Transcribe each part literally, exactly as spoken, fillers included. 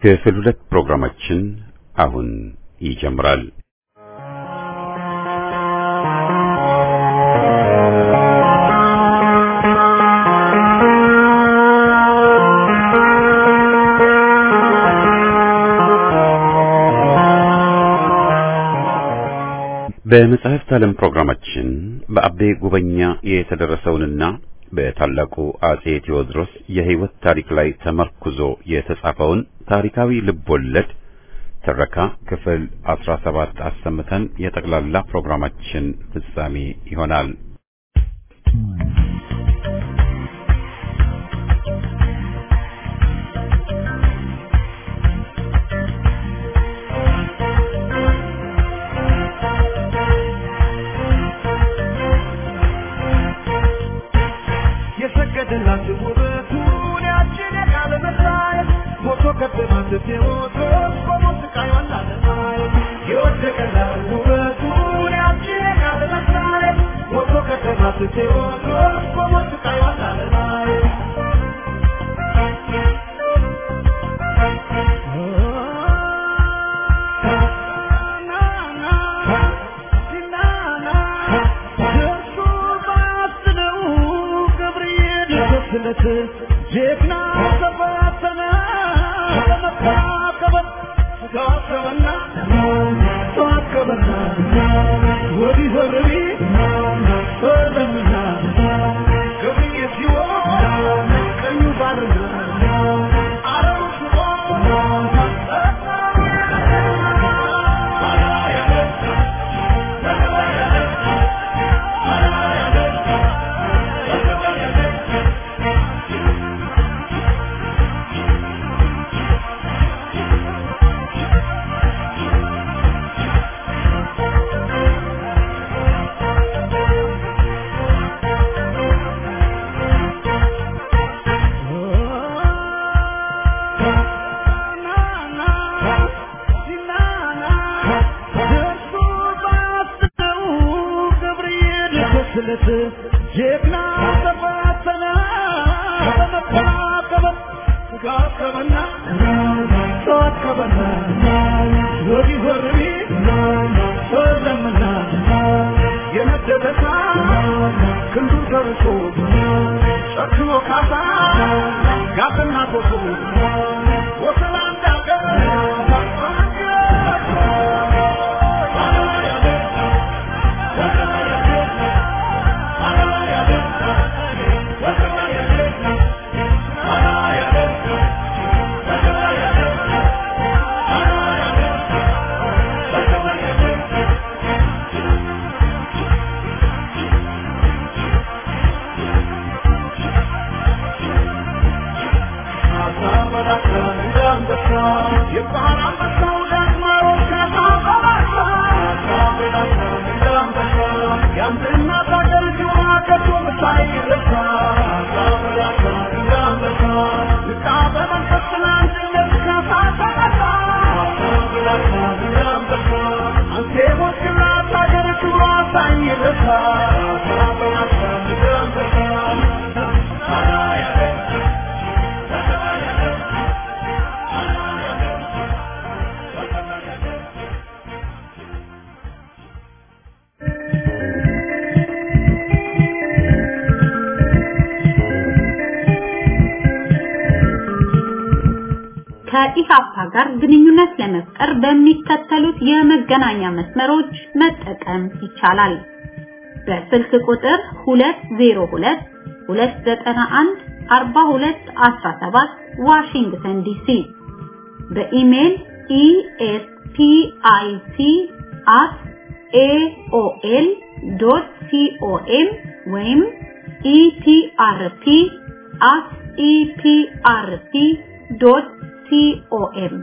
ክፍል ሁለት ፕሮግራማችን አሁን ይጀምራል። በመጽሐፍት ዓለም ፕሮግራማችን በአቤ ጉበኛ የተደረሰውንና በታላቁ አጼ ቴዎድሮስ የሕይወት ታሪክ ላይ ተመርኩዞ የተጻፈውን ታሪካዊ ልቦለድ ትረካ ክፍል አስራ ሰባት አሰምተን የጠቅላላ ፕሮግራማችን ፍጻሜ ይሆናል። ከኢሃፓ ጋር ግንኙነት ለመፍጠር በሚከተሉት የመገናኛ መስመሮች መጠቀም ይቻላል። በስልክ ቁጥር ሁለት ዜሮ ሁለት ሁለት ዘጠኝ አንድ አርባ ሁለት አስራ ሰባት ዋሽንግተን ዲሲ፣ በኢሜል e s p i c at a o l dot com ወይም e p r p at e p r p dot com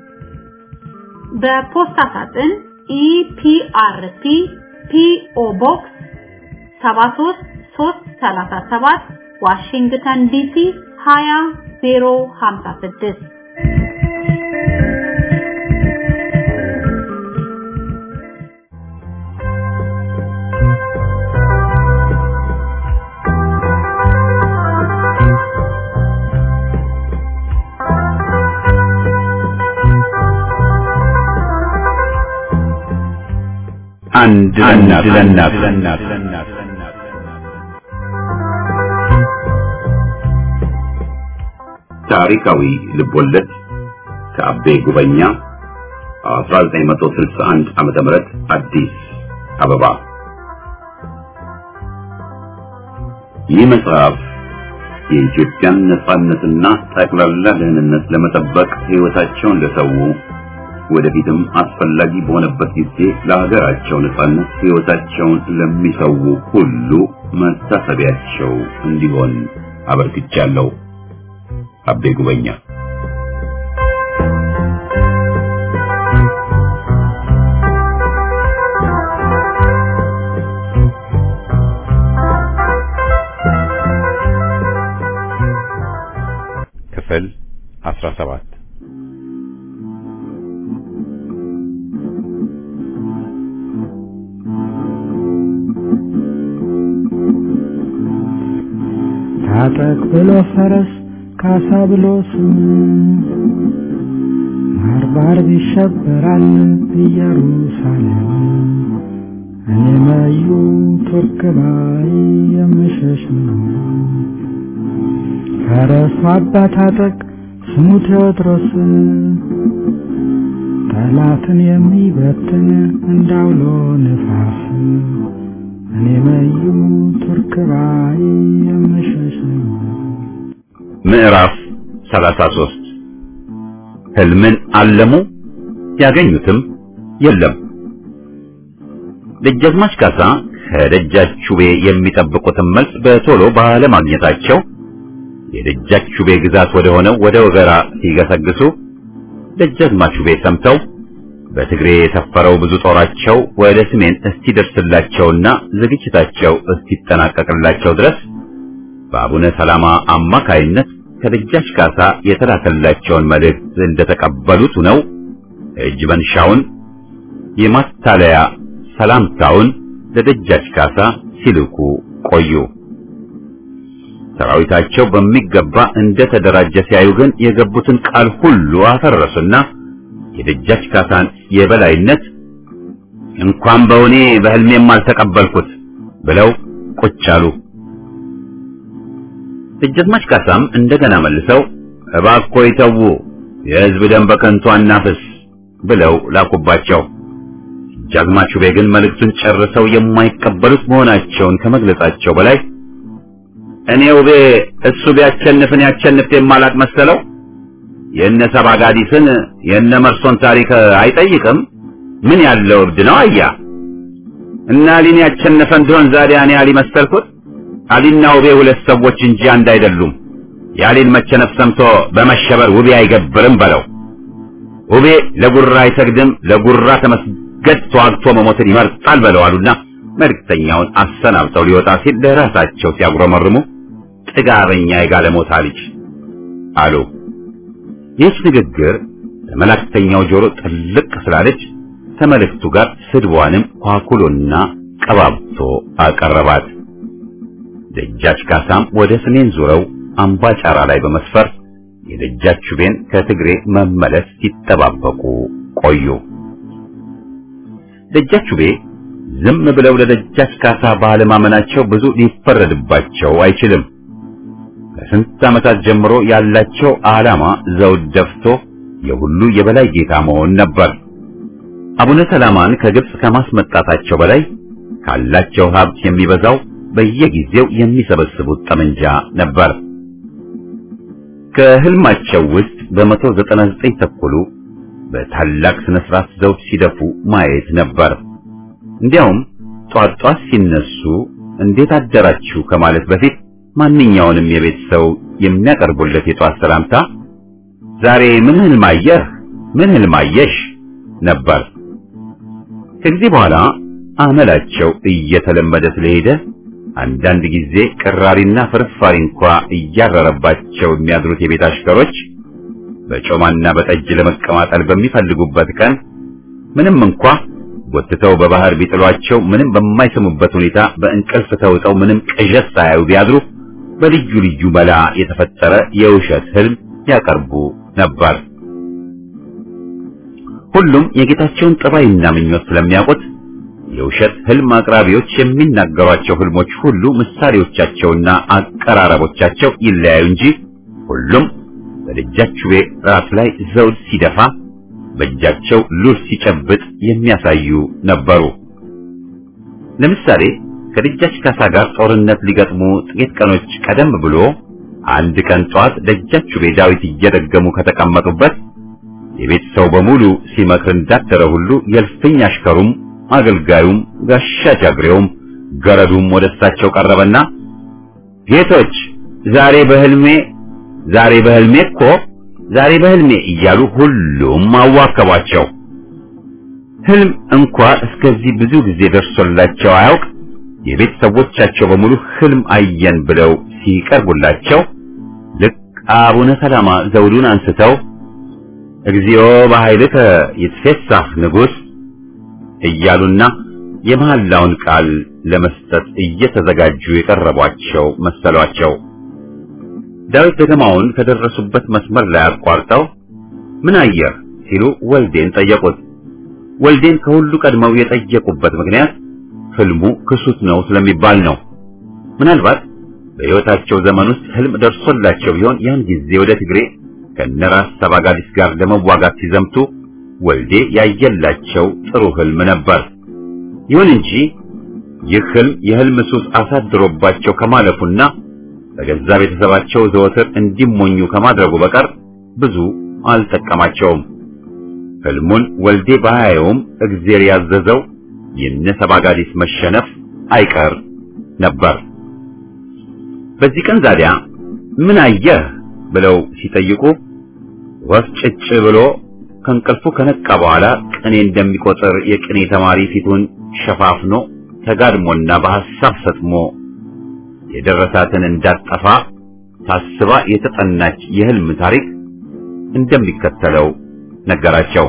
በፖስታ ሳጥን E P R P P O Box ሰባት ሶስት ሶስት ሰላሳ ሰባት ዋሽንግተን ዲሲ ሀያ ዜሮ ሀምሳ ስድስት አንድ ለእናት ታሪካዊ ልቦለድ ከአቤ ጉበኛ አስራ ዘጠኝ መቶ ስልሳ አንድ ዓመተ ምህረት አዲስ አበባ። ይህ መጽሐፍ የኢትዮጵያን ነጻነትና ጠቅላላ ደህንነት ለመጠበቅ ሕይወታቸውን ለሰው ወደፊትም አስፈላጊ በሆነበት ጊዜ ለሀገራቸው ነጻነት ሕይወታቸውን ለሚሰው ሁሉ መታሰቢያቸው እንዲሆን አበርክቻለሁ። አቤ ጉበኛ። ክፍል አስራ ሰባት ታጠቅ ብሎ ፈረስ ካሳ ብሎ ስም ማርባር ይሸበራል ኢየሩሳሌም እኔ ማዩ ቱርክ ባይ የምሸሽ ነው። ፈረሱ አባ ታጠቅ ስሙ ቴዎድሮስ ጠላትን የሚበትን እንዳውሎ ነፋስ እኔ ማዩ ቱርክ ባይ የምሸሽ ነው። ምዕራፍ ሰላሳ ሦስት ህልምን አለሙ ያገኙትም የለም። ደጃዝማች ካሳ ከደጃቹቤ የሚጠብቁትን መልስ በቶሎ ባለማግኘታቸው የደጃቹቤ ግዛት ወደ ሆነው ወደ ወገራ ሲገሰግሱ ደጃዝማቹቤ ሰምተው በትግሬ የሰፈረው ብዙ ጦራቸው ወደ ሰሜን እስኪደርስላቸውና ዝግጅታቸው እስኪጠናቀቅላቸው ድረስ በአቡነ ሰላማ አማካይነት ከደጃች ካሳ የተላከላቸውን መልእክት እንደተቀበሉት ነው እጅ መንሻውን የማታለያ ሰላምታውን ለደጃች ካሳ ሲልኩ ቆዩ። ሰራዊታቸው በሚገባ እንደተደራጀ ሲያዩ ግን የገቡትን ቃል ሁሉ አፈረሱና የደጃች ካሳን የበላይነት እንኳን በእኔ በህልሜም አልተቀበልኩት ብለው ቁጭ አሉ። ደጃዝማች ካሳም እንደገና መልሰው እባክዎ ይተዉ፣ የህዝብ ደም በከንቱ አናፍስ ብለው ላኩባቸው። ደጃዝማቹቤ ግን መልእክቱን ጨርሰው የማይቀበሉት መሆናቸውን ከመግለጻቸው በላይ እኔ ውቤ እሱ ቢያቸንፍን ያቸንፍ የማላቅ መሰለው የነ ሰባጋዲስን የነ መርሶን ታሪክ አይጠይቅም ምን ያለው እብድ ነው አያ እና አሊን ያቸነፈ እንደሆን ዛሬ እኔ አሊ መሰልኩት። አሊና ውቤ ሁለት ሰዎች እንጂ አንድ አይደሉም። የአሊን መቸነፍ ሰምቶ በመሸበር ውቤ አይገብርም በለው። ውቤ ለጉራ አይሰግድም፣ ለጉራ ተመስገድ ተዋግቶ መሞትን ይመርጣል በለው አሉና መልእክተኛውን አሰናብተው ሊወጣ ሲል ለራሳቸው ሲያጉረመርሙ ጥጋበኛ የጋለሞታ ልጅ አሉ። ይህች ንግግር ለመልእክተኛው ጆሮ ጥልቅ ስላለች ከመልእክቱ ጋር ስድቧንም ኳኩሎና ቀባብቶ አቀረባት። ደጃች ካሳም ወደ ሰሜን ዙረው አምባጫራ ላይ በመስፈር የደጃቹቤን ከትግሬ መመለስ ሲጠባበቁ ቆዩ። ደጃቹቤ ዝም ብለው ለደጃች ካሳ ባለማመናቸው ብዙ ሊፈረድባቸው አይችልም። ከስንት ዓመታት ጀምሮ ያላቸው ዓላማ ዘውድ ደፍቶ የሁሉ የበላይ ጌታ መሆን ነበር። አቡነ ሰላማን ከግብጽ ከማስመጣታቸው በላይ ካላቸው ሀብት የሚበዛው በየጊዜው የሚሰበስቡት ጠመንጃ ነበር። ከህልማቸው ውስጥ በመቶ ዘጠና ዘጠኝ ተኩሉ በታላቅ ስነ ስርዓት ዘውድ ሲደፉ ማየት ነበር። እንዲያውም ጧት ጧት ሲነሱ እንዴት አደራችሁ ከማለት በፊት ማንኛውንም የቤት ሰው የሚያቀርቡለት የጧት ሰላምታ ዛሬ ምን ህልም አየህ፣ ምን ህልም አየሽ ነበር። ከዚህ በኋላ አመላቸው እየተለመደ ስለሄደ አንዳንድ ጊዜ ቅራሪና ፍርፋሪ እንኳን እያረረባቸው የሚያድሩት የቤት አሽከሮች በጮማና በጠጅ ለመቀማጠል በሚፈልጉበት ቀን ምንም እንኳን ወጥተው በባህር ቢጥሏቸው ምንም በማይሰሙበት ሁኔታ በእንቅልፍ ተውጠው ምንም ቅዠት ሳያዩ ቢያድሩ በልዩ ልዩ መላ የተፈጠረ የውሸት ህልም ያቀርቡ ነበር። ሁሉም የጌታቸውን ጠባይና ምኞት ስለሚያውቁት የውሸት ህልም አቅራቢዎች የሚናገሯቸው ህልሞች ሁሉ ምሳሌዎቻቸውና አቀራረቦቻቸው ይለያዩ እንጂ ሁሉም በደጃችቤ ራስ ላይ ዘውድ ሲደፋ በእጃቸው ሉል ሲጨብጥ የሚያሳዩ ነበሩ። ለምሳሌ ከደጃች ካሳ ጋር ጦርነት ሊገጥሙ ጥቂት ቀኖች ቀደም ብሎ አንድ ቀን ጧት ደጃችቤ ዳዊት እየደገሙ ከተቀመጡበት የቤት ሰው በሙሉ ሲመክር እንዳደረ ሁሉ የልፍኝ አሽከሩም አገልጋዩም ጋሻ ጃግሬውም ገረዱም ወደሳቸው ቀረበና ጌቶች ዛሬ በህልሜ ዛሬ በህልሜ እኮ ዛሬ በህልሜ እያሉ ሁሉም አዋከቧቸው። ህልም እንኳን እስከዚህ ብዙ ጊዜ ደርሶላቸው አያውቅ። የቤት ሰዎቻቸው በሙሉ ህልም አየን ብለው ሲቀርቡላቸው ልክ አቡነ ሰላማ ዘውዱን አንስተው እግዚኦ በኃይልከ ይትፌሳህ ንጉሥ እያሉና የመሐላውን ቃል ለመስጠት እየተዘጋጁ የቀረቧቸው መሰሏቸው። ዳዊት ደገማውን ከደረሱበት መስመር ላይ አቋርጠው ምን አየህ ሲሉ ወልዴን ጠየቁት። ወልዴን ከሁሉ ቀድመው የጠየቁበት ምክንያት ህልሙ ክሱት ነው ስለሚባል ነው። ምናልባት በሕይወታቸው ዘመን ውስጥ ህልም ደርሶላቸው ቢሆን ያን ጊዜ ወደ ትግሬ ከነራስ ሰባጋዲስ ጋር ለመዋጋት ሲዘምቱ ወልዴ ያየላቸው ጥሩ ህልም ነበር። ይሁን እንጂ ይህ ህልም የህልም ሱስ አሳድሮባቸው ከማለፉና በገዛ ቤተሰባቸው ዘወትር እንዲሞኙ ከማድረጉ በቀር ብዙ አልጠቀማቸውም። ህልሙን ወልዴ ባያየውም እግዚአብሔር ያዘዘው የነ ሰባጋዲስ መሸነፍ አይቀር ነበር። በዚህ ቀን ዛዲያ ምን አየህ ብለው ሲጠይቁ ወፍ ጭጭ ብሎ ከንቀልፉ ከነቃ በኋላ ቅኔ እንደሚቆጥር የቅኔ ተማሪ ፊቱን ሸፋፍኖ ተጋድሞና በሐሳብ ሰጥሞ የደረሳትን እንዳጠፋ ታስባ የተጠናች የህልም ታሪክ እንደሚከተለው ነገራቸው።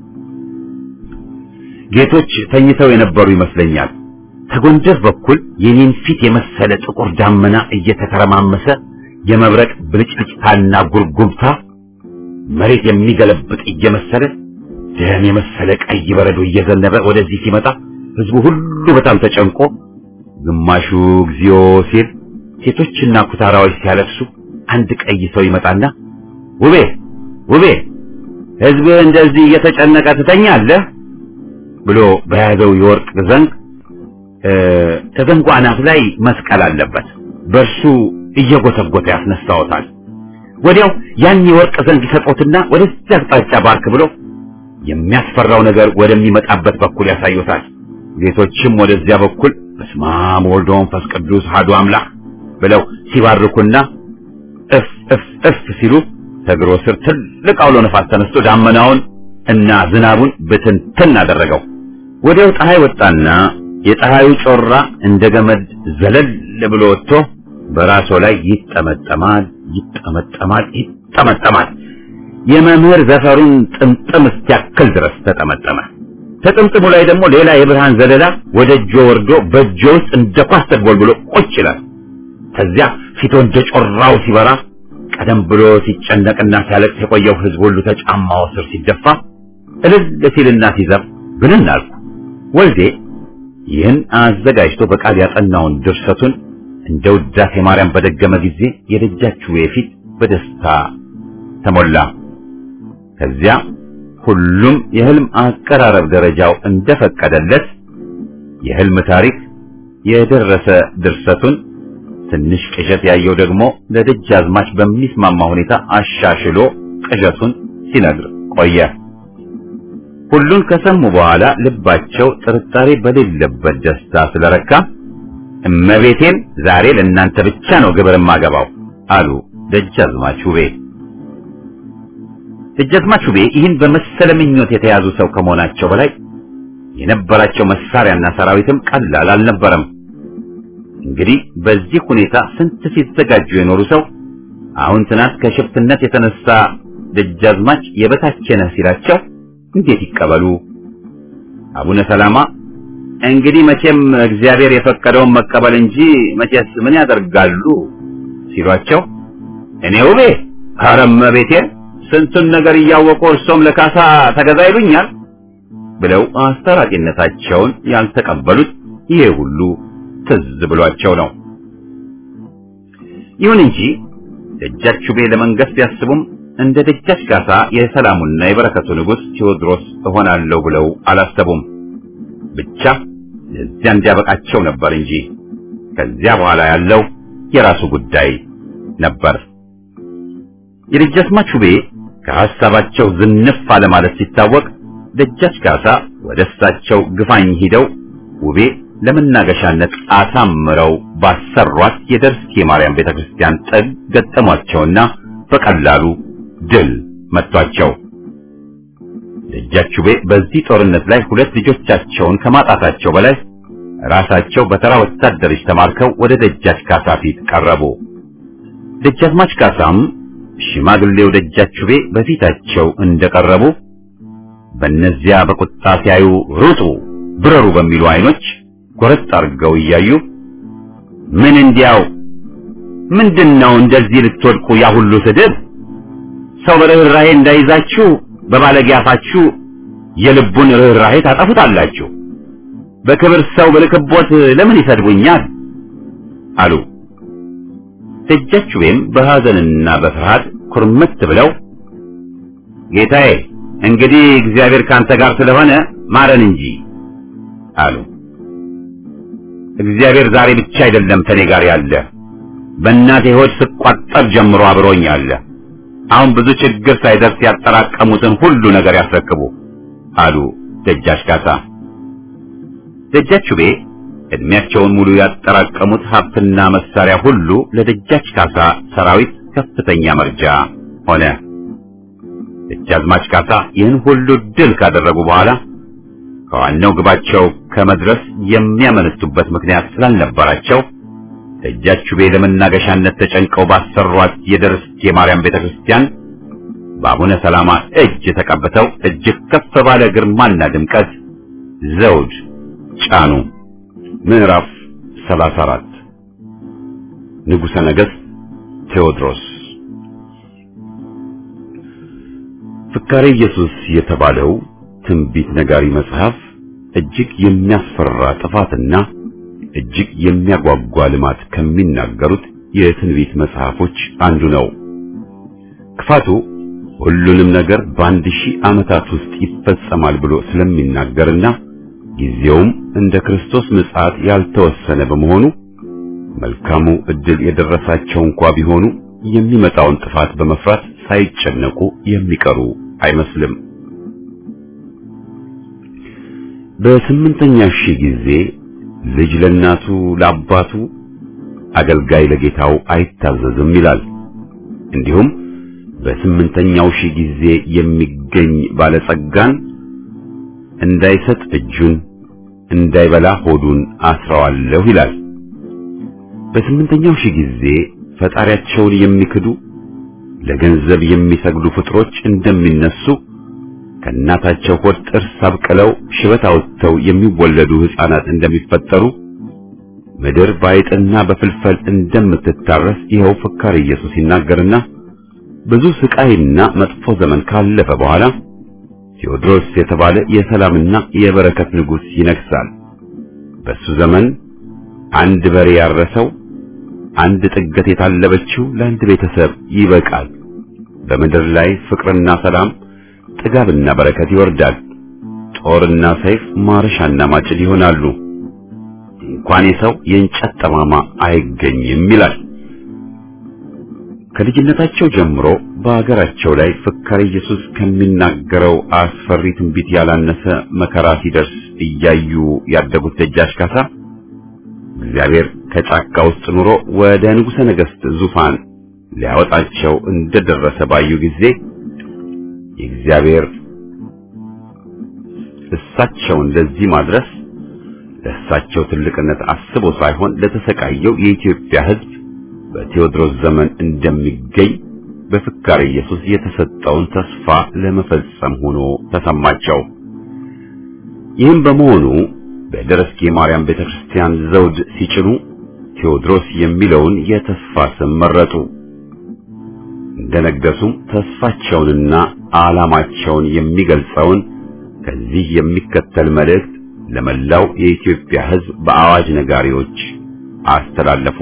ጌቶች ተኝተው የነበሩ ይመስለኛል። ከጎንደር በኩል የኔን ፊት የመሰለ ጥቁር ዳመና እየተከረማመሰ የመብረቅ ብልጭልጭታና ጉርጉምታ መሬት የሚገለብጥ እየመሰለ ደም የመሰለ ቀይ በረዶ እየዘነበ ወደዚህ ሲመጣ ህዝቡ ሁሉ በጣም ተጨንቆ ግማሹ እግዚኦ ሲል ሴቶችና ኩታራዎች ሲያለቅሱ አንድ ቀይ ሰው ይመጣና ውቤ ውቤ ህዝብ እንደዚህ እየተጨነቀ ትተኛለህ ብሎ በያዘው የወርቅ ዘንግ ተዘንጉ አናት ላይ መስቀል አለበት በርሱ እየጎተጎተ ያስነሳውታል። ወዲያው ያን የወርቅ ዘንግ ይሰጡትና ወደዚያ አቅጣጫ ባርክ ብሎ የሚያስፈራው ነገር ወደሚመጣበት በኩል ያሳዩታል። ጌቶችም ወደዚያ በኩል በስመ አብ ወወልድ ወመንፈስ ቅዱስ አሐዱ አምላክ ብለው ሲባርኩና እፍ እፍ እፍ ሲሉ ተግሮ ስር ትልቅ አውሎ ነፋስ ተነስቶ ዳመናውን እና ዝናቡን በትንትን አደረገው። ወዲያው ፀሐይ ወጣና የፀሐዩ ጮራ እንደ ገመድ ዘለል ብሎ ወጥቶ በራሱ ላይ ይጠመጠማል ይጠመጠማል ይጠመጠማል። የመምህር ዘፈሩን ጥምጥም እስኪያክል ድረስ ተጠመጠመ። ተጥምጥሙ ላይ ደግሞ ሌላ የብርሃን ዘለላ ወደ እጆ ወርዶ በእጆ ውስጥ እንደ ኳስ ተጎልብሎ ቁጭ ይላል። ከዚያ ፊቱ እንደ ጮራው ሲበራ ቀደም ብሎ ሲጨነቅና ሲያለቅስ የቆየው ህዝብ ሁሉ ተጫማው ስር ሲደፋ እልል ሲልና ሲዘፍ ብንን አልኩ። ወልዴ ይህን አዘጋጅቶ በቃል ያጠናውን ድርሰቱን እንደ ውዳሴ ማርያም በደገመ ጊዜ የደጃችሁ የፊት በደስታ ተሞላ። ከዚያ ሁሉም የህልም አቀራረብ ደረጃው እንደፈቀደለት የህልም ታሪክ የደረሰ ድርሰቱን ትንሽ ቅዠት ያየው ደግሞ ለደጃዝማች በሚስማማ ሁኔታ አሻሽሎ ቅዠቱን ሲነግር ቆየ። ሁሉን ከሰሙ በኋላ ልባቸው ጥርጣሬ በሌለበት ደስታ ስለረካ እመቤቴን ዛሬ ለእናንተ ብቻ ነው ግብር ማገባው አሉ ደጃዝማች ውቤ። ደጃዝማች ውቤ ይህን በመሰለ ምኞት የተያዙ ሰው ከመሆናቸው በላይ የነበራቸው መሳሪያና ሰራዊትም ቀላል አልነበረም። እንግዲህ በዚህ ሁኔታ ስንት ሲዘጋጁ የኖሩ ሰው አሁን ትናንት ከሽፍትነት የተነሳ ደጃዝማች የበታቸነ ሲላቸው እንዴት ይቀበሉ? አቡነ ሰላማ እንግዲህ መቼም እግዚአብሔር የፈቀደውን መቀበል እንጂ መቼስ ምን ያደርጋሉ ሲሏቸው እኔ ውቤ አረመ ቤቴ ስንቱን ነገር እያወቁ እርሶም ለካሳ ተገዛ ይሉኛል ብለው አስታራቂነታቸውን ያልተቀበሉት ይሄ ሁሉ ትዝ ብሏቸው ነው። ይሁን እንጂ ደጃች ጩቤ ለመንገስ ቢያስቡም እንደ ደጃች ካሳ የሰላሙና የበረከቱ ንጉሥ ቴዎድሮስ እሆናለሁ ብለው አላሰቡም። ብቻ ለዚያ እንዲያበቃቸው ነበር እንጂ ከዚያ በኋላ ያለው የራሱ ጉዳይ ነበር። የደጃዝማች ጩቤ ከሐሳባቸው ዝንፍ አለ ማለት ሲታወቅ ደጃች ካሳ ወደ እሳቸው ግፋኝ ሂደው ውቤ ለመናገሻነት አሳምረው ባሰሯት የደርስኬ ማርያም ቤተክርስቲያን ጥግ ገጠሟቸውና በቀላሉ ድል መቷቸው። ደጃች ጩቤ በዚህ ጦርነት ላይ ሁለት ልጆቻቸውን ከማጣታቸው በላይ ራሳቸው በተራ ወታደሮች ተማርከው ወደ ደጃች ካሳ ፊት ቀረቡ። ደጃዝማች ካሳም ሽማግሌው ደጃች ጩቤ በፊታቸው እንደቀረቡ በእነዚያ በቁጣ ሲያዩ ሩጡ ብረሩ በሚሉ አይኖች ጎረጥ አድርገው እያዩ ምን እንዲያው ምንድነው እንደዚህ ልትወድቁ ያ ሁሉ ስድብ? ሰው በርህራሄ እንዳይዛችሁ በባለጌ አፋችሁ የልቡን ርህራሄ ታጠፉታላችሁ። በክብር ሰው በልክቦት ለምን ይሰድቡኛል አሉ። ደጃች ጩቤም በሐዘንና በፍርሃት ኩርምት ብለው ጌታዬ እንግዲህ እግዚአብሔር ካንተ ጋር ስለሆነ ማረን እንጂ አሉ። እግዚአብሔር ዛሬ ብቻ አይደለም ከኔ ጋር ያለ፣ በእናቴ ሆድ ስቋጠር ጀምሮ አብሮኝ አለ። አሁን ብዙ ችግር ሳይደርስ ያጠራቀሙትን ሁሉ ነገር ያስረክቡ አሉ ደጃች ካሳ። ደጃች ጩቤ እድሜያቸውን ሙሉ ያጠራቀሙት ሀብትና መሳሪያ ሁሉ ለደጃች ካሳ ሰራዊት ከፍተኛ መርጃ ሆነ። ደጃዝማች ካሳ ይህን ሁሉ ድል ካደረጉ በኋላ ከዋናው ግባቸው ከመድረስ የሚያመነቱበት ምክንያት ስላልነበራቸው ደጃች ጩቤ ለመናገሻነት ተጨንቀው ባሰሯት የደርስኬ ማርያም ቤተክርስቲያን በአቡነ ሰላማ እጅ ተቀብተው እጅግ ከፍ ባለ ግርማና ድምቀት ዘውድ ጫኑ። ምዕራፍ ሰላሳ አራት ንጉሠ ነገሥት ቴዎድሮስ። ፍካሬ ኢየሱስ የተባለው ትንቢት ነጋሪ መጽሐፍ እጅግ የሚያስፈራ ጥፋትና እጅግ የሚያጓጓ ልማት ከሚናገሩት የትንቢት መጽሐፎች አንዱ ነው። ክፋቱ ሁሉንም ነገር በአንድ ሺህ ዓመታት ውስጥ ይፈጸማል ብሎ ስለሚናገርና ጊዜውም እንደ ክርስቶስ ምጽአት ያልተወሰነ በመሆኑ መልካሙ ዕድል የደረሳቸው እንኳ ቢሆኑ የሚመጣውን ጥፋት በመፍራት ሳይጨነቁ የሚቀሩ አይመስልም። በስምንተኛ ሺህ ጊዜ ልጅ ለእናቱ ለአባቱ አገልጋይ ለጌታው አይታዘዝም ይላል። እንዲሁም በስምንተኛው ሺህ ጊዜ የሚገኝ ባለጸጋን እንዳይሰጥ እጁን እንዳይበላ ሆዱን አስረዋለሁ ይላል። በስምንተኛው ሺህ ጊዜ ፈጣሪያቸውን የሚክዱ ለገንዘብ የሚሰግዱ ፍጥሮች እንደሚነሱ ከእናታቸው ሆድ ጥርስ አብቅለው ሽበት አውጥተው የሚወለዱ ሕፃናት እንደሚፈጠሩ ምድር ባይጥና በፍልፈል እንደምትታረስ ይኸው ፍካሬ ኢየሱስ ይናገርና ብዙ ስቃይና መጥፎ ዘመን ካለፈ በኋላ ቴዎድሮስ የተባለ የሰላምና የበረከት ንጉሥ ይነግሳል። በሱ ዘመን አንድ በሬ ያረሰው አንድ ጥገት የታለበችው ለአንድ ቤተሰብ ይበቃል። በምድር ላይ ፍቅርና ሰላም ጥጋብና በረከት ይወርዳል። ጦርና ሰይፍ ማረሻና ማጭድ ይሆናሉ። እንኳን የሰው የእንጨት ጠማማ አይገኝም ይላል። ከልጅነታቸው ጀምሮ በአገራቸው ላይ ፍካሬ ኢየሱስ ከሚናገረው አስፈሪ ትንቢት ያላነሰ መከራ ሲደርስ እያዩ ያደጉት ደጃች ካሳ እግዚአብሔር ከጫካ ውስጥ ኑሮ ወደ ንጉሠ ነገሥት ዙፋን ሊያወጣቸው እንደደረሰ ባዩ ጊዜ የእግዚአብሔር እሳቸውን ለዚህ ማድረስ ለእሳቸው ትልቅነት አስቦ ሳይሆን ለተሰቃየው የኢትዮጵያ ሕዝብ በቴዎድሮስ ዘመን እንደሚገኝ በፍካሬ ኢየሱስ የተሰጠውን ተስፋ ለመፈጸም ሆኖ ተሰማቸው። ይህም በመሆኑ በደረስኬ ማርያም ቤተክርስቲያን ዘውድ ሲጭኑ ቴዎድሮስ የሚለውን የተስፋ ስም መረጡ። እንደነገሱም ተስፋቸውንና ዓላማቸውን የሚገልጸውን ከዚህ የሚከተል መልእክት ለመላው የኢትዮጵያ ሕዝብ በአዋጅ ነጋሪዎች አስተላለፉ።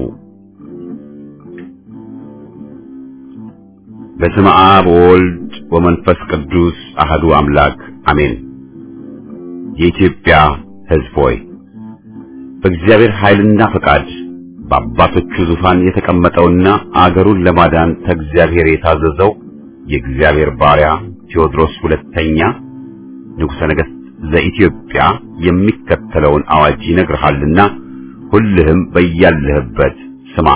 በስመ አብ ወወልድ ወመንፈስ ቅዱስ አሐዱ አምላክ አሜን። የኢትዮጵያ ሕዝብ ሆይ በእግዚአብሔር ኃይልና ፈቃድ በአባቶቹ ዙፋን የተቀመጠውና አገሩን ለማዳን ከእግዚአብሔር የታዘዘው የእግዚአብሔር ባሪያ ቴዎድሮስ ሁለተኛ ንጉሠ ነገሥት ዘኢትዮጵያ የሚከተለውን አዋጅ ይነግርሃልና ሁልህም በያለህበት ስማ።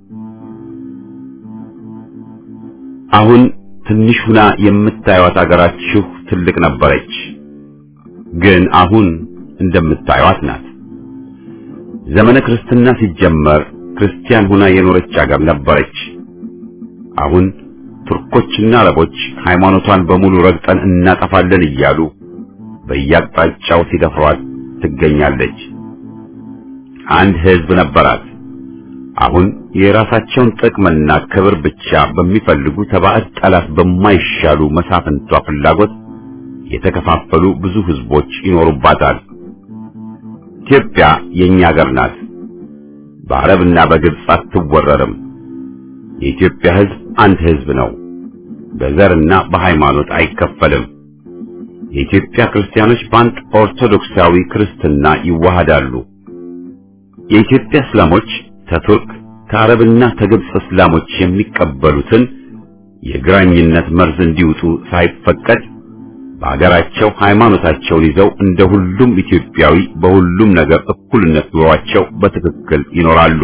አሁን ትንሽ ሁና የምታዩት አገራችሁ ትልቅ ነበረች፣ ግን አሁን እንደምታዩት ናት። ዘመነ ክርስትና ሲጀመር ክርስቲያን ሁና የኖረች አገር ነበረች። አሁን ቱርኮችና አረቦች ሃይማኖቷን በሙሉ ረግጠን እናጠፋለን እያሉ በየአቅጣጫው ሲደፍሯት ትገኛለች። አንድ ሕዝብ ነበራት። አሁን የራሳቸውን ጥቅምና ክብር ብቻ በሚፈልጉ ተባዕድ ጠላት በማይሻሉ መሳፍንቷ ፍላጎት የተከፋፈሉ ብዙ ሕዝቦች ይኖሩባታል። ኢትዮጵያ የኛ ሀገር ናት። በአረብና በግብጽ አትወረርም። የኢትዮጵያ ሕዝብ አንድ ሕዝብ ነው። በዘርና በሃይማኖት አይከፈልም። የኢትዮጵያ ክርስቲያኖች በአንድ ኦርቶዶክሳዊ ክርስትና ይዋሃዳሉ። የኢትዮጵያ እስላሞች ከቱርክ ከአረብና ከግብጽ እስላሞች የሚቀበሉትን የግራኝነት መርዝ እንዲውጡ ሳይፈቀድ በአገራቸው ሃይማኖታቸውን ይዘው እንደ ሁሉም ኢትዮጵያዊ በሁሉም ነገር እኩልነት ኑሯቸው በትክክል ይኖራሉ።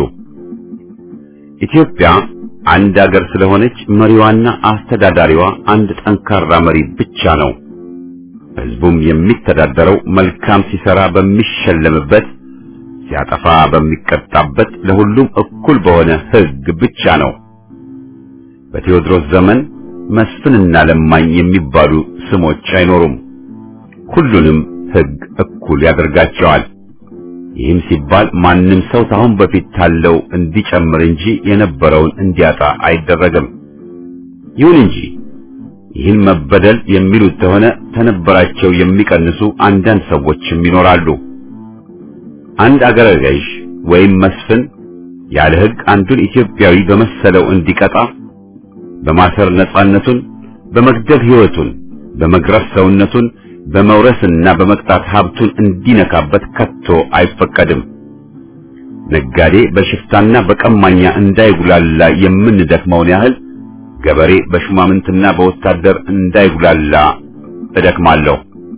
ኢትዮጵያ አንድ አገር ስለሆነች መሪዋና አስተዳዳሪዋ አንድ ጠንካራ መሪ ብቻ ነው። ሕዝቡም የሚተዳደረው መልካም ሲሰራ በሚሸለምበት፣ ሲያጠፋ በሚቀጣበት፣ ለሁሉም እኩል በሆነ ሕግ ብቻ ነው። በቴዎድሮስ ዘመን መስፍንና ለማኝ የሚባሉ ስሞች አይኖሩም። ሁሉንም ሕግ እኩል ያደርጋቸዋል። ይህም ሲባል ማንም ሰው ታሁን በፊት ታለው እንዲጨምር እንጂ የነበረውን እንዲያጣ አይደረግም። ይሁን እንጂ ይህን መበደል የሚሉት ተሆነ ተነበራቸው የሚቀንሱ አንዳንድ ሰዎችም ይኖራሉ። አንድ አገረ ገዥ ወይም መስፍን ያለ ሕግ አንዱን ኢትዮጵያዊ በመሰለው እንዲቀጣ፣ በማሰር ነጻነቱን፣ በመግደል ሕይወቱን፣ በመግረፍ ሰውነቱን፣ በመውረስና በመቅጣት ሀብቱን እንዲነካበት ከቶ አይፈቀድም። ነጋዴ በሽፍታና በቀማኛ እንዳይጉላላ የምንደክመውን ያህል ገበሬ በሹማምንትና በወታደር እንዳይጉላላ እደክማለሁ።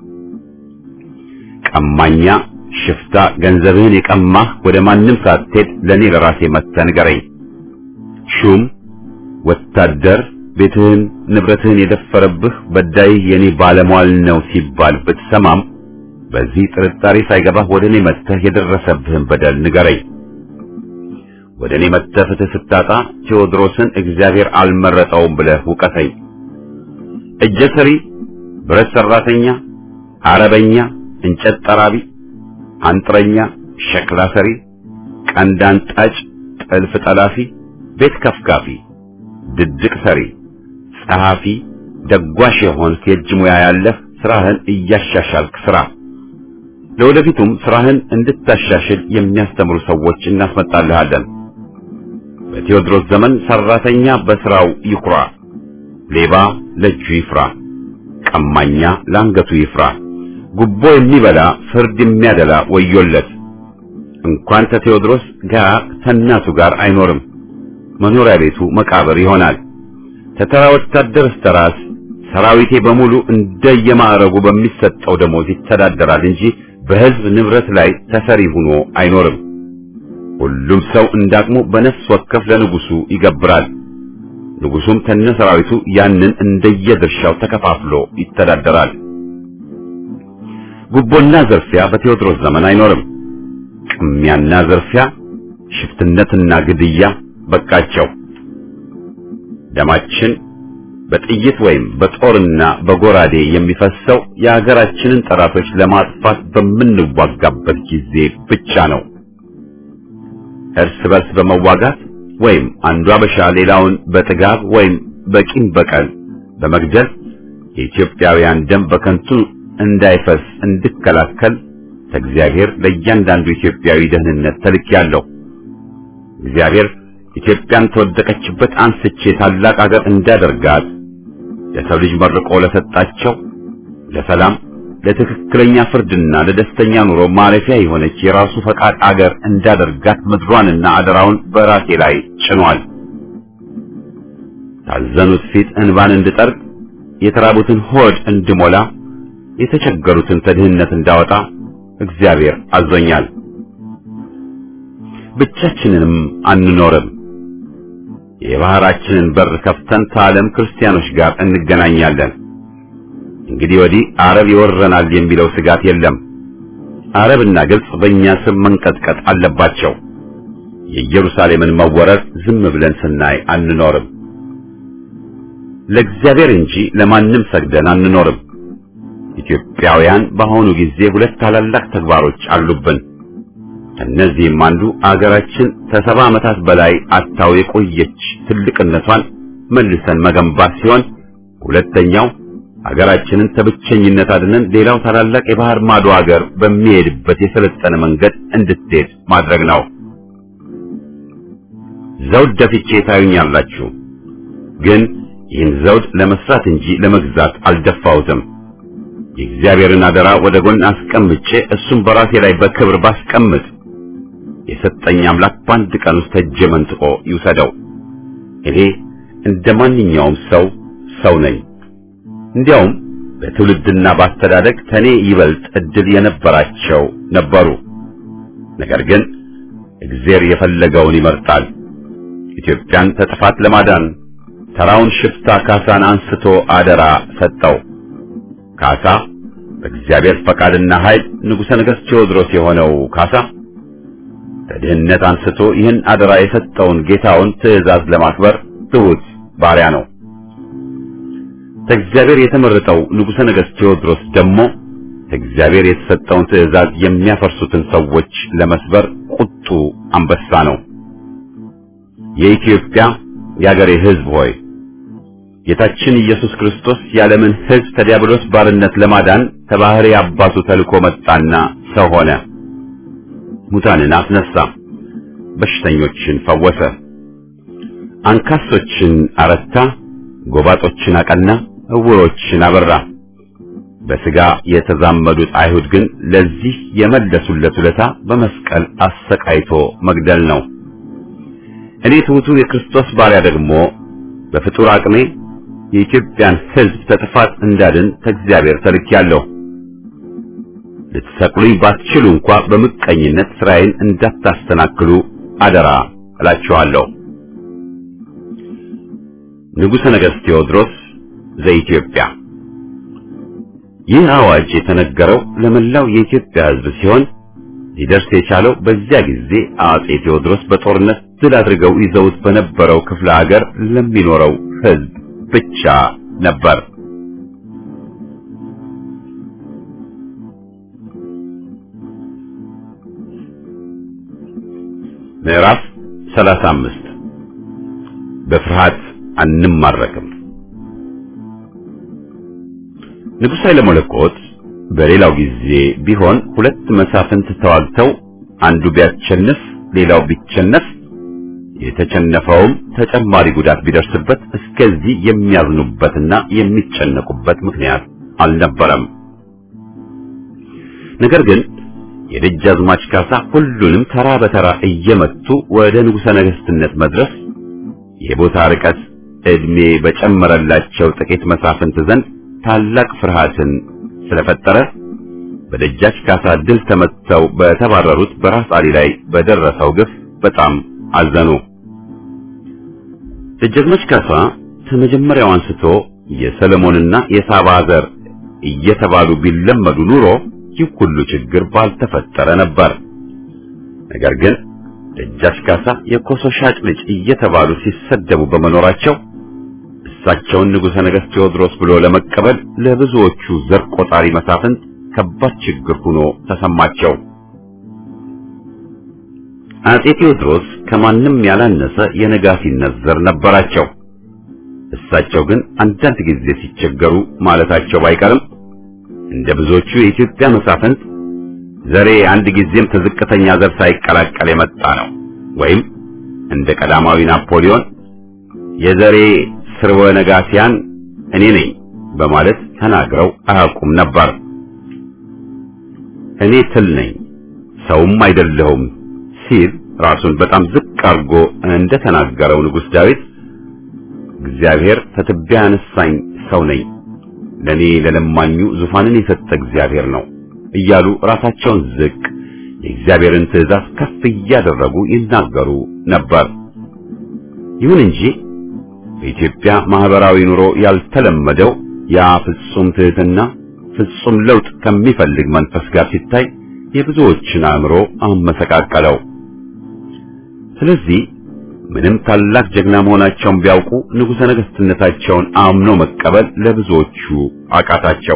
ቀማኛ፣ ሽፍታ፣ ገንዘብህን የቀማህ ወደ ማንም ሳትሄድ ለኔ ለራሴ መጥተህ ንገረኝ። ሹም፣ ወታደር ቤትህን ንብረትህን የደፈረብህ በዳይ የኔ ባለሟል ነው ሲባል ብትሰማም በዚህ ጥርጣሬ ሳይገባህ ወደ እኔ መጥተህ የደረሰብህን በደል ንገረኝ። ወደ እኔ መጥተህ ፍትህ ስታጣ ቴዎድሮስን እግዚአብሔር አልመረጠውም ብለህ ውቀሰኝ። እጀ ሰሪ፣ ብረት ሰራተኛ፣ አረበኛ፣ እንጨት ጠራቢ፣ አንጥረኛ፣ ሸክላ ሰሪ፣ ቀንዳን ጣጭ፣ ጥልፍ ጠላፊ፣ ቤት ከፍካፊ፣ ድድቅ ሰሪ፣ ጸሐፊ፣ ደጓሽ የሆንክ የእጅ ሙያ ያለህ ስራህን እያሻሻልክ ስራ። ለወደፊቱም ስራህን እንድታሻሽል የሚያስተምሩ ሰዎች እናስመጣልሃለን። በቴዎድሮስ ዘመን ሰራተኛ በስራው ይኩራ፣ ሌባ ለእጁ ይፍራ፣ ቀማኛ ለአንገቱ ይፍራ፣ ጉቦ የሚበላ ፍርድ የሚያደላ ወዮለት። እንኳን ከቴዎድሮስ ጋር ከእናቱ ጋር አይኖርም፣ መኖሪያ ቤቱ መቃብር ይሆናል። ከተራ ወታደር እስከ ራስ ሰራዊቴ በሙሉ እንደየማዕረጉ በሚሰጠው ደሞዝ ይተዳደራል እንጂ በሕዝብ ንብረት ላይ ተሰሪ ሆኖ አይኖርም። ሁሉም ሰው እንዳቅሙ በነፍስ ወከፍ ለንጉሱ ይገብራል። ንጉሱም ከነሰራዊቱ ያንን እንደየድርሻው ተከፋፍሎ ይተዳደራል። ጉቦና ዘርፊያ በቴዎድሮስ ዘመን አይኖርም። ቅሚያና ዘርፊያ፣ ሽፍትነትና ግድያ በቃቸው። ደማችን በጥይት ወይም በጦርና በጎራዴ የሚፈሰው የሀገራችንን ጠላቶች ለማጥፋት በምንዋጋበት ጊዜ ብቻ ነው። እርስ በርስ በመዋጋት ወይም አንዱ አበሻ ሌላውን በጥጋብ ወይም በቂም በቀል በመግደል የኢትዮጵያውያን ደም በከንቱ እንዳይፈስ እንድከላከል ከእግዚአብሔር ለእያንዳንዱ ኢትዮጵያዊ ደህንነት ተልኬያለሁ። እግዚአብሔር ኢትዮጵያን ተወደቀችበት አንስቼ ታላቅ አገር እንዳደርጋት ለሰው ልጅ መርቆ ለሰጣቸው ለሰላም ለትክክለኛ ፍርድና ለደስተኛ ኑሮ ማረፊያ የሆነች የራሱ ፈቃድ አገር እንዳደርጋት ምድሯንና አደራውን በራሴ ላይ ጭኗል። ታዘኑት ፊት እንባን እንድጠርግ፣ የተራቡትን ሆድ እንድሞላ፣ የተቸገሩትን ከድህነት እንዳወጣ እግዚአብሔር አዞኛል። ብቻችንንም አንኖርም። የባህራችንን በር ከፍተን ከዓለም ክርስቲያኖች ጋር እንገናኛለን። እንግዲህ ወዲህ አረብ ይወረናል የሚለው ስጋት የለም። አረብና ግብጽ በእኛ ስም መንቀጥቀጥ አለባቸው። የኢየሩሳሌምን መወረር ዝም ብለን ስናይ አንኖርም። ለእግዚአብሔር እንጂ ለማንም ሰግደን አንኖርም። ኢትዮጵያውያን በአሁኑ ጊዜ ሁለት ታላላቅ ተግባሮች አሉብን። እነዚህም አንዱ አገራችን ከሰባ ዓመታት በላይ አታው የቆየች ትልቅነቷን መልሰን መገንባት ሲሆን፣ ሁለተኛው አገራችንን ተብቸኝነት አድነን ሌላው ታላላቅ የባህር ማዶ አገር በሚሄድበት የሰለጠነ መንገድ እንድትሄድ ማድረግ ነው። ዘውድ ደፍቼ ታዩኛላችሁ፣ ግን ይህን ዘውድ ለመስራት እንጂ ለመግዛት አልደፋሁትም። የእግዚአብሔርን አደራ ወደ ጎን አስቀምጬ እሱም በራሴ ላይ በክብር ባስቀምጥ የሰጠኝ አምላክ በአንድ ቀን ውስጥ እጄ መንጥቆ ይውሰደው። እኔ እንደማንኛውም ሰው ሰው ነኝ። እንዲያውም በትውልድና በአስተዳደግ ከኔ ይበልጥ እድል የነበራቸው ነበሩ። ነገር ግን እግዚአብሔር የፈለገውን ይመርጣል። ኢትዮጵያን ከጥፋት ለማዳን ተራውን ሽፍታ ካሳን አንስቶ አደራ ሰጠው። ካሳ በእግዚአብሔር ፈቃድና ኃይል ንጉሠ ነገሥት ቴዎድሮስ የሆነው ካሳ ከድህነት አንስቶ ይህን አደራ የሰጠውን ጌታውን ትእዛዝ ለማክበር ትሑት ባሪያ ነው። ከእግዚአብሔር የተመረጠው ንጉሠ ነገሥት ቴዎድሮስ ደግሞ ከእግዚአብሔር የተሰጠውን ትእዛዝ የሚያፈርሱትን ሰዎች ለመስበር ቁጡ አንበሳ ነው። የኢትዮጵያ የአገሬ ሕዝብ ሆይ ጌታችን ኢየሱስ ክርስቶስ የዓለምን ሕዝብ ከዲያብሎስ ባርነት ለማዳን ከባሕሪ አባቱ ተልኮ መጣና ሰው ሆነ። ሙታንን አስነሳ፣ በሽተኞችን ፈወሰ፣ አንካሶችን አረታ፣ ጎባጦችን አቀና፣ ዕውሮችን አበራ። በሥጋ የተዛመዱት አይሁድ ግን ለዚህ የመለሱለት ውለታ በመስቀል አሰቃይቶ መግደል ነው። እኔ ትሑቱ የክርስቶስ ባሪያ ደግሞ በፍጡር አቅሜ የኢትዮጵያን ሕዝብ ከጥፋት እንዳድን ከእግዚአብሔር ተልኬያለሁ። ልትሰቅሉኝ ባትችሉ እንኳ በምቀኝነት ሥራዬን እንዳታስተናክሉ አደራ እላችኋለሁ። ንጉሠ ነገሥት ቴዎድሮስ ዘኢትዮጵያ። ይህ አዋጅ የተነገረው ለመላው የኢትዮጵያ ሕዝብ ሲሆን ሊደርስ የቻለው በዚያ ጊዜ አጼ ቴዎድሮስ በጦርነት ድል አድርገው ይዘውት በነበረው ክፍለ ሀገር ለሚኖረው ሕዝብ ብቻ ነበር። ምዕራፍ ሰላሳ አምስት በፍርሃት አንማረክም። ንጉሥ ኃይለ መለኮት በሌላው ጊዜ ቢሆን ሁለት መሳፍንት ተዋግተው አንዱ ቢያሸንፍ ሌላው ቢቸነፍ የተቸነፈውም ተጨማሪ ጉዳት ቢደርስበት እስከዚህ የሚያዝኑበትና የሚጨነቁበት ምክንያት አልነበረም። ነገር ግን የደጃዝማች ካሳ ሁሉንም ተራ በተራ እየመቱ ወደ ንጉሠ ነገሥትነት መድረስ የቦታ ርቀት ዕድሜ በጨመረላቸው ጥቂት መሳፍንት ዘንድ ታላቅ ፍርሃትን ስለፈጠረ በደጃች ካሳ ድል ተመተው በተባረሩት በራስ አሊ ላይ በደረሰው ግፍ በጣም አዘኑ። ደጃዝማች ካሳ ከመጀመሪያው አንስቶ የሰለሞንና የሳባ ዘር እየተባሉ ቢለመዱ ኑሮ ይህ ሁሉ ችግር ባልተፈጠረ ነበር። ነገር ግን ደጃች ካሳ የኮሶ ሻጭ ልጅ እየተባሉ ሲሰደቡ በመኖራቸው እሳቸውን ንጉሠ ነገሥት ቴዎድሮስ ብሎ ለመቀበል ለብዙዎቹ ዘር ቆጣሪ መሳፍንት ከባድ ችግር ሆኖ ተሰማቸው። አጼ ቴዎድሮስ ከማንም ያላነሰ የነጋሲነት ዘር ነበራቸው። እሳቸው ግን አንዳንድ ጊዜ ሲቸገሩ ማለታቸው ባይቀርም እንደ ብዙዎቹ የኢትዮጵያ መሳፍንት ዘሬ አንድ ጊዜም ተዝቅተኛ ዘር ሳይቀላቀል የመጣ ነው ወይም እንደ ቀዳማዊ ናፖሊዮን የዘሬ ስርወ ነጋሲያን እኔ ነኝ በማለት ተናግረው አያውቁም ነበር። እኔ ትል ነኝ ሰውም አይደለሁም ሲል ራሱን በጣም ዝቅ አድርጎ እንደተናገረው ንጉሥ ዳዊት እግዚአብሔር ከትቢያ ያነሳኝ ሰው ነኝ፣ ለኔ ለለማኙ ዙፋንን የሰጠ እግዚአብሔር ነው እያሉ ራሳቸውን ዝቅ የእግዚአብሔርን ትእዛዝ ከፍ እያደረጉ ይናገሩ ነበር። ይሁን እንጂ በኢትዮጵያ ማህበራዊ ኑሮ ያልተለመደው ያ ፍጹም ትህትና ፍጹም ለውጥ ከሚፈልግ መንፈስ ጋር ሲታይ የብዙዎችን አእምሮ አመሰቃቀለው። ስለዚህ ምንም ታላቅ ጀግና መሆናቸውን ቢያውቁ ንጉሠ ነገሥትነታቸውን አምኖ መቀበል ለብዙዎቹ አቃታቸው።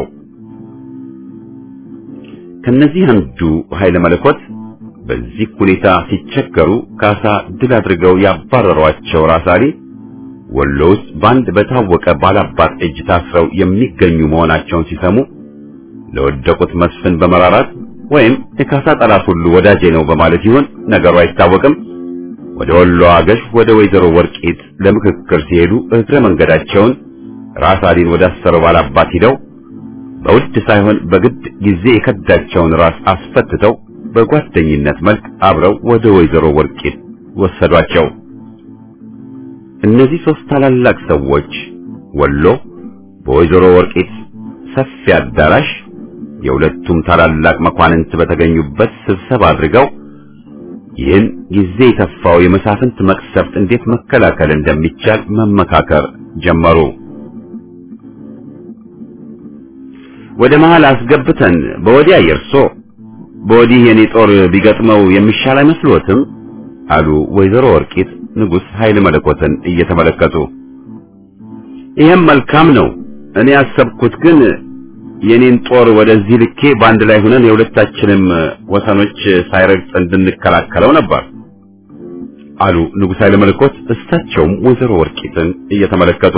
ከነዚህ አንዱ ኃይለ መለኮት በዚህ ሁኔታ ሲቸገሩ ካሳ ድል አድርገው ያባረሯቸው ራስ አሊ ወሎ ውስጥ ባንድ በታወቀ ባላባት እጅ ታስረው የሚገኙ መሆናቸውን ሲሰሙ ለወደቁት መስፍን በመራራት ወይም የካሳ ጠላት ሁሉ ወዳጄ ነው በማለት ይሆን ነገሩ አይታወቅም፣ ወደ ወሎ አገሽ ወደ ወይዘሮ ወርቂት ለምክክር ሲሄዱ እግረ መንገዳቸውን ራስ አሊን ወዳሰረው ባላባት ሂደው በውድ ሳይሆን በግድ ጊዜ የከዳቸውን ራስ አስፈትተው በጓደኝነት መልክ አብረው ወደ ወይዘሮ ወርቂት ወሰዷቸው። እነዚህ ሶስት ታላላቅ ሰዎች ወሎ በወይዘሮ ወርቂት ሰፊ አዳራሽ የሁለቱም ታላላቅ መኳንንት በተገኙበት ስብሰባ አድርገው ይህን ጊዜ የተፋው የመሳፍንት መቅሰፍት እንዴት መከላከል እንደሚቻል መመካከር ጀመሩ። ወደ መሃል አስገብተን በወዲያ የርሶ በወዲህ የኔ ጦር ቢገጥመው የሚሻል አይመስልዎትም? አሉ ወይዘሮ ወርቂት ንጉሥ ኃይለ መለኮትን እየተመለከቱ። ይሄም መልካም ነው። እኔ ያሰብኩት ግን የኔን ጦር ወደዚህ ልኬ ባንድ ላይ ሆነን የሁለታችንም ወሰኖች ሳይረግጥ እንድንከላከለው ነበር አሉ ንጉሥ ኃይለ መለኮት እሳቸውም ወይዘሮ ወርቂትን እየተመለከቱ።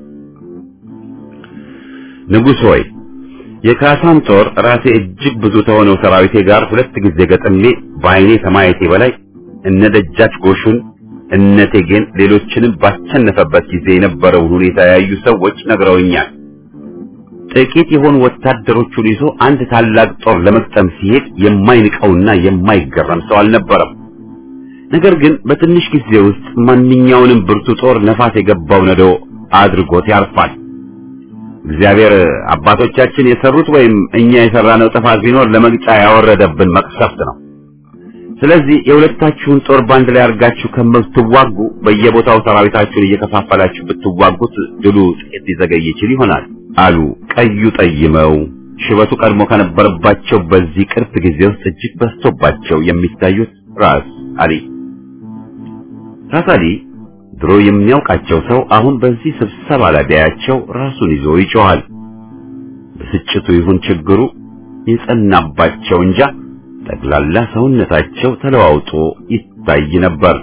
ንጉሥ ሆይ የካሳን ጦር ራሴ እጅግ ብዙ ተሆነው ሰራዊቴ ጋር ሁለት ጊዜ ገጥሜ በአይኔ ከማየቴ በላይ እነ ደጃች ጎሹን እነ ቴጌን ሌሎችንም ባቸነፈበት ጊዜ የነበረው ሁኔታ ያዩ ሰዎች ነግረውኛል። ጥቂት የሆኑ ወታደሮቹን ይዞ አንድ ታላቅ ጦር ለመቅጠም ሲሄድ የማይንቀውና የማይገረም ሰው አልነበረም። ነገር ግን በትንሽ ጊዜ ውስጥ ማንኛውንም ብርቱ ጦር ነፋስ የገባው ነዶ አድርጎት ያርፋል። እግዚአብሔር አባቶቻችን የሰሩት ወይም እኛ የሰራነው ጥፋት ቢኖር ለመግጫ ያወረደብን መቅሰፍት ነው። ስለዚህ የሁለታችሁን ጦር ባንድ ላይ አርጋችሁ ከምትዋጉ በየቦታው ሰራዊታችሁን እየከፋፈላችሁ ብትዋጉት ድሉ ጥቂት ሊዘገይ ይችል ይሆናል አሉ ቀዩ ጠይመው ሽበቱ ቀድሞ ከነበረባቸው በዚህ ቅርብ ጊዜ ውስጥ እጅግ በዝቶባቸው የሚታዩት ራስ አሊ። ራስ አሊ ድሮ የሚያውቃቸው ሰው አሁን በዚህ ስብሰባ ላይ ቢያያቸው ራሱን ይዞ ይጮሃል። ብስጭቱ ይሁን ችግሩ የጸናባቸው እንጃ ጠቅላላ ሰውነታቸው ተለዋውጦ ይታይ ነበር።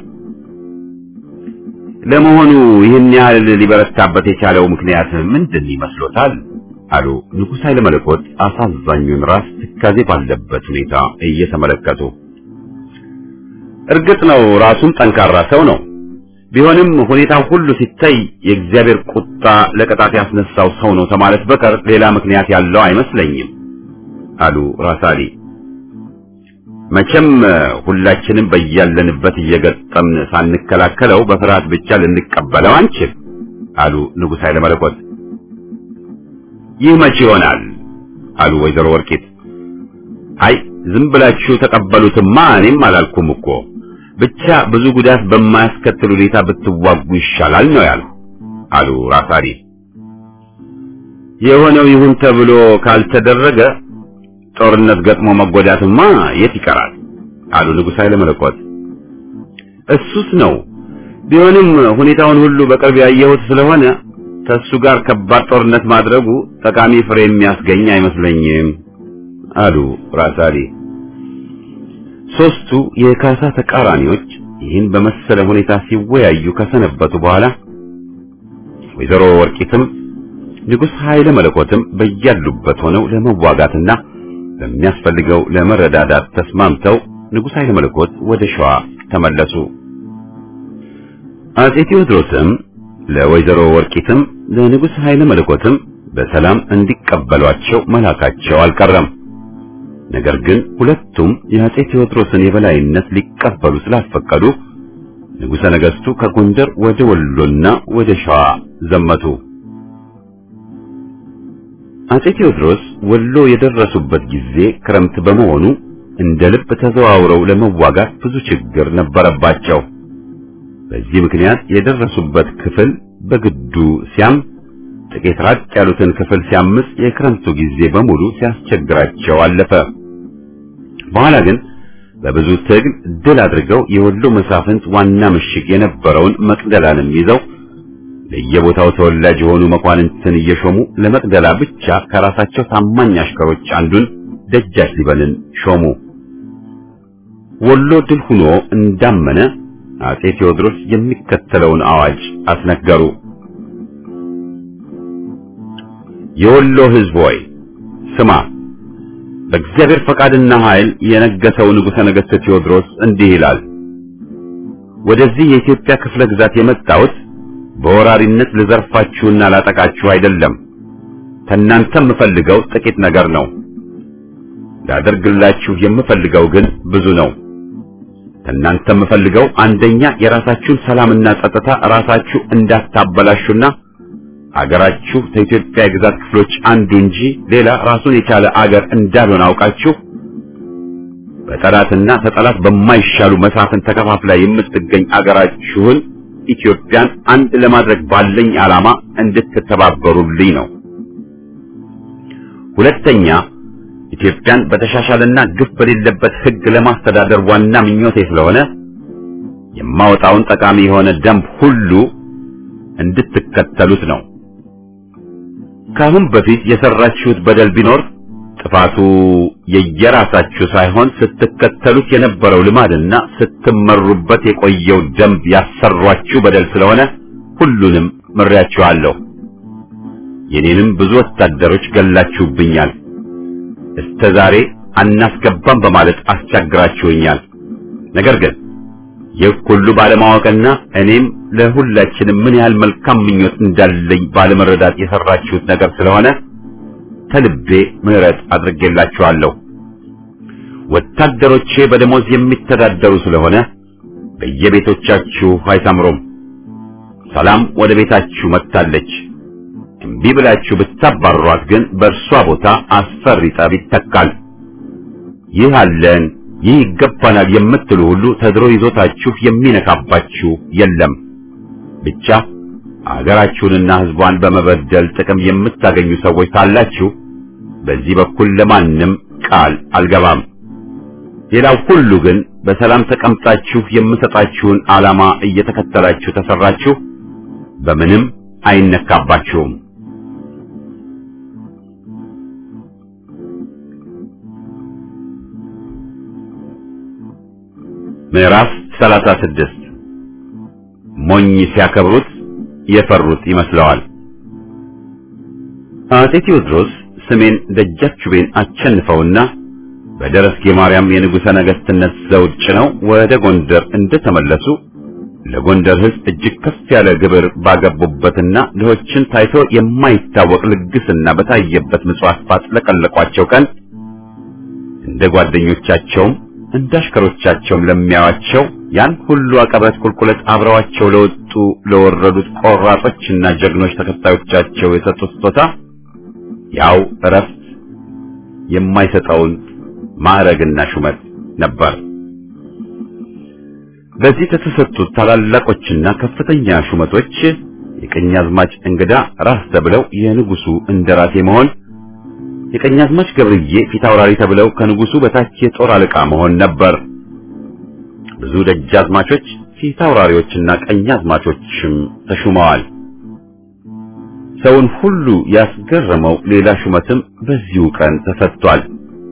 ለመሆኑ ይህን ያህል ሊበረታበት የቻለው ምክንያት ምንድን ይመስሎታል? አሉ ንጉሥ ኃይለ መለኮት አሳዛኙን ራስ ትካዜ ባለበት ሁኔታ እየተመለከቱ። እርግጥ ነው ራሱን ጠንካራ ሰው ነው። ቢሆንም ሁኔታው ሁሉ ሲታይ የእግዚአብሔር ቁጣ ለቅጣት ያስነሳው ሰው ነው ተማለት በቀር ሌላ ምክንያት ያለው አይመስለኝም አሉ ራስ አሊ። መቼም ሁላችንም በያለንበት እየገጠምን ሳንከላከለው በፍርሃት ብቻ ልንቀበለው አንችል አሉ ንጉሥ ኃይለ መለኮት። ይህ መቼ ይሆናል አሉ ወይዘሮ ወርቂት። አይ ዝም ብላችሁ ተቀበሉትማ እኔም አላልኩም እኮ ብቻ ብዙ ጉዳት በማያስከትል ሁኔታ ብትዋጉ ይሻላል ነው ያለው አሉ ራስ አሊ። የሆነው ይሁን ተብሎ ካልተደረገ ጦርነት ገጥሞ መጎዳትማ የት ይቀራል አሉ ንጉሥ ኃይለ መለኮት። እሱስ ነው። ቢሆንም ሁኔታውን ሁሉ በቅርብ ያየሁት ስለሆነ ከሱ ጋር ከባድ ጦርነት ማድረጉ ጠቃሚ ፍሬ የሚያስገኝ አይመስለኝም አሉ ራስ አሊ። ሶስቱ የካሳ ተቃራኒዎች ይህን በመሰለ ሁኔታ ሲወያዩ ከሰነበቱ በኋላ ወይዘሮ ወርቂትም ንጉሥ ኃይለ መለኮትም በያሉበት ሆነው ለመዋጋትና በሚያስፈልገው ለመረዳዳት ተስማምተው ንጉሥ ኃይለ መለኮት ወደ ሸዋ ተመለሱ። አጼ ቴዎድሮስም ለወይዘሮ ወርቂትም ለንጉሥ ኃይለ መለኮትም በሰላም እንዲቀበሏቸው መላካቸው አልቀረም። ነገር ግን ሁለቱም የአጼ ቴዎድሮስን የበላይነት ሊቀበሉ ስላልፈቀዱ ንጉሠ ነገሥቱ ከጎንደር ወደ ወሎና ወደ ሸዋ ዘመቱ። አጼ ቴዎድሮስ ወሎ የደረሱበት ጊዜ ክረምት በመሆኑ እንደ ልብ ተዘዋውረው ለመዋጋት ብዙ ችግር ነበረባቸው። በዚህ ምክንያት የደረሱበት ክፍል በግዱ ሲያም ጥቂት ራቅ ያሉትን ክፍል ሲያምስ የክረምቱ ጊዜ በሙሉ ሲያስቸግራቸው አለፈ። በኋላ ግን በብዙ ትግል ድል አድርገው የወሎ መሳፍንት ዋና ምሽግ የነበረውን መቅደላንም ይዘው ለየቦታው ተወላጅ የሆኑ መኳንንትን እየሾሙ ለመቅደላ ብቻ ከራሳቸው ታማኝ አሽከሮች አንዱን ደጃች ሊበንን ሾሙ። ወሎ ድል ሆኖ እንዳመነ አጼ ቴዎድሮስ የሚከተለውን አዋጅ አስነገሩ። የወሎ ሕዝብ ሆይ ስማ፣ በእግዚአብሔር ፈቃድና ኃይል የነገሰው ንጉሠ ነገሥት ቴዎድሮስ እንዲህ ይላል። ወደዚህ የኢትዮጵያ ክፍለ ግዛት የመጣሁት በወራሪነት ልዘርፋችሁና ላጠቃችሁ አይደለም። ከእናንተ የምፈልገው ጥቂት ነገር ነው። ላደርግላችሁ የምፈልገው ግን ብዙ ነው። ከእናንተ የምፈልገው አንደኛ የራሳችሁን ሰላምና ጸጥታ ራሳችሁ እንዳታበላሹና አገራችሁ ከኢትዮጵያ የግዛት ክፍሎች አንዱ እንጂ ሌላ ራሱን የቻለ አገር እንዳልሆነ አውቃችሁ በጠላትና ተጠላት በማይሻሉ መሳፍንት ተከፋፍላ የምትገኝ አገራችሁን ኢትዮጵያን አንድ ለማድረግ ባለኝ ዓላማ እንድትተባበሩልኝ ነው። ሁለተኛ ኢትዮጵያን በተሻሻለና ግፍ በሌለበት ሕግ ለማስተዳደር ዋና ምኞቴ ስለሆነ የማወጣውን ጠቃሚ የሆነ ደንብ ሁሉ እንድትከተሉት ነው። ካሁን በፊት የሰራችሁት በደል ቢኖር ጥፋቱ የየራሳችሁ ሳይሆን ስትከተሉት የነበረው ልማድና ስትመሩበት የቆየው ደንብ ያሰሯችሁ በደል ስለሆነ ሁሉንም ምሬያችኋለሁ። የኔንም ብዙ ወታደሮች ገላችሁብኛል። እስከ ዛሬ አናስገባም በማለት አስቸግራችሁኛል። ነገር ግን ይህ ሁሉ ባለማወቅና እኔም ለሁላችንም ምን ያህል መልካም ምኞት እንዳለኝ ባለመረዳት የሰራችሁት ነገር ስለሆነ ከልቤ ምሕረት አድርጌላችኋለሁ። ወታደሮቼ በደሞዝ የሚተዳደሩ ስለሆነ በየቤቶቻችሁ አይሰምሩም። ሰላም ወደ ቤታችሁ መጥታለች። እምቢ ብላችሁ ብታባሯት ግን በእርሷ ቦታ አስፈሪ ጠብ ይተካል። ይህ አለን፣ ይህ ይገባናል የምትሉ ሁሉ ተድሮ ይዞታችሁ የሚነካባችሁ የለም። ብቻ አገራችሁንና ሕዝቧን በመበደል ጥቅም የምታገኙ ሰዎች ካላችሁ በዚህ በኩል ለማንም ቃል አልገባም። ሌላው ሁሉ ግን በሰላም ተቀምጣችሁ የምሰጣችሁን ዓላማ እየተከተላችሁ ተሰራችሁ በምንም አይነካባችሁም። ምዕራፍ ሰላሳ ስድስት ሞኝ ሲያከብሩት የፈሩት ይመስለዋል። አጼ ቴዎድሮስ ስሜን ደጃችቤን አቸንፈውና በደረስጌ ማርያም የንጉሠ ነገሥትነት ዘውድ ጭነው ወደ ጎንደር እንደተመለሱ ለጎንደር ሕዝብ እጅግ ከፍ ያለ ግብር ባገቡበትና ድሆችን ታይቶ የማይታወቅ ልግስና በታየበት ምጽዋት ባጥለቀለቋቸው ቀን እንደ ጓደኞቻቸውም እንደ አሽከሮቻቸውም ለሚያዋቸው ያን ሁሉ አቀበት ቁልቁለት አብረዋቸው ለወጡ ለወረዱት ቆራጦችና ጀግኖች ተከታዮቻቸው የሰጡት ስጦታ ያው እረፍት የማይሰጠውን ማዕረግና ሹመት ነበር። በዚህ ከተሰጡት ታላላቆችና ከፍተኛ ሹመቶች የቀኛዝማች እንግዳ ራስ ተብለው የንጉሱ እንደራሴ መሆን፣ የቀኛዝማች ገብርዬ ፊታውራሪ ተብለው ከንጉሱ በታች የጦር አለቃ መሆን ነበር። ብዙ ደጃዝማቾች ፊታውራሪዎችና ቀኛዝማቾችም ተሹመዋል። ሰውን ሁሉ ያስገረመው ሌላ ሹመትም በዚሁ ቀን ተሰጥቷል።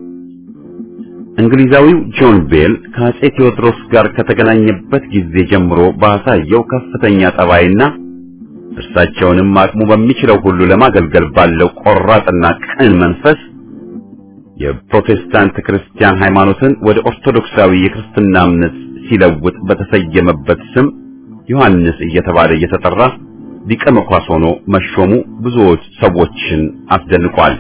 እንግሊዛዊው ጆን ቤል ከአጼ ቴዎድሮስ ጋር ከተገናኘበት ጊዜ ጀምሮ ባሳየው ከፍተኛ ጠባይና እርሳቸውንም አቅሙ በሚችለው ሁሉ ለማገልገል ባለው ቆራጥና ቅን መንፈስ የፕሮቴስታንት ክርስቲያን ሃይማኖትን ወደ ኦርቶዶክሳዊ የክርስትና እምነት ሲለውጥ በተሰየመበት ስም ዮሐንስ እየተባለ እየተጠራ ሊቀ መኳስ ሆኖ መሾሙ ብዙዎች ሰዎችን አስደንቋል።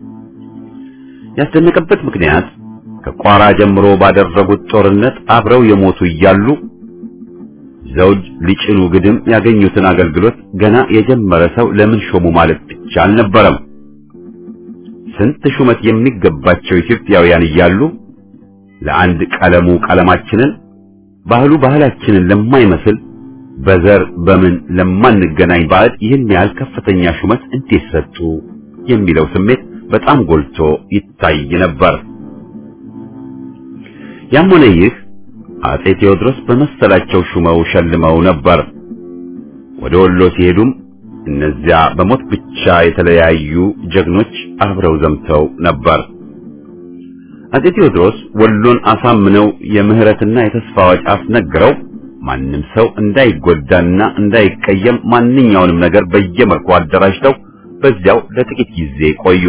ያስደነቀበት ምክንያት ከቋራ ጀምሮ ባደረጉት ጦርነት አብረው የሞቱ እያሉ ዘውድ ሊጭኑ ግድም ያገኙትን አገልግሎት ገና የጀመረ ሰው ለምን ሾሙ ማለት ብቻ አልነበረም። ስንት ሹመት የሚገባቸው ኢትዮጵያውያን እያሉ ለአንድ ቀለሙ ቀለማችንን ባህሉ ባህላችንን ለማይመስል በዘር በምን ለማንገናኝ ባዕድ ይህን ያህል ከፍተኛ ሹመት እንዴት ሰጡ የሚለው ስሜት በጣም ጎልቶ ይታይ ነበር። ያም ሆነ ይህ አጼ ቴዎድሮስ በመሰላቸው ሹመው ሸልመው ነበር። ወደ ወሎ ሲሄዱም እነዚያ በሞት ብቻ የተለያዩ ጀግኖች አብረው ዘምተው ነበር። አጼ ቴዎድሮስ ወሎን አሳምነው የምህረትና የተስፋ አዋጅ አስነግረው ማንም ሰው እንዳይጎዳና እንዳይቀየም ማንኛውንም ነገር በየመልኩ አደራጅተው በዚያው ለጥቂት ጊዜ ቆዩ።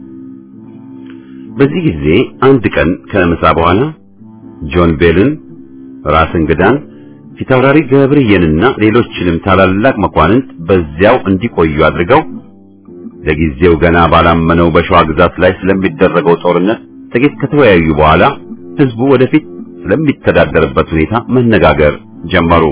በዚህ ጊዜ አንድ ቀን ከምሳ በኋላ ጆን ቤልን፣ ራስ እንግዳን፣ ፊታውራሪ ገብርዬንና ሌሎችንም ታላላቅ መኳንንት በዚያው እንዲቆዩ አድርገው ለጊዜው ገና ባላመነው በሸዋ ግዛት ላይ ስለሚደረገው ጦርነት ጥቂት ከተወያዩ በኋላ ህዝቡ ወደፊት ስለሚተዳደርበት ሁኔታ መነጋገር ጀመሩ።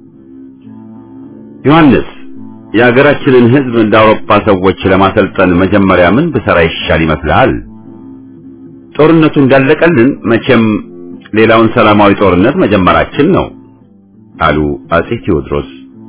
ዮሐንስ የሀገራችንን ህዝብ እንደ አውሮፓ ሰዎች ለማሰልጠን መጀመሪያ ምን ብሰራ ይሻል ይመስልሃል? ጦርነቱ እንዳለቀልን መቼም ሌላውን ሰላማዊ ጦርነት መጀመራችን ነው አሉ አጼ ቴዎድሮስ።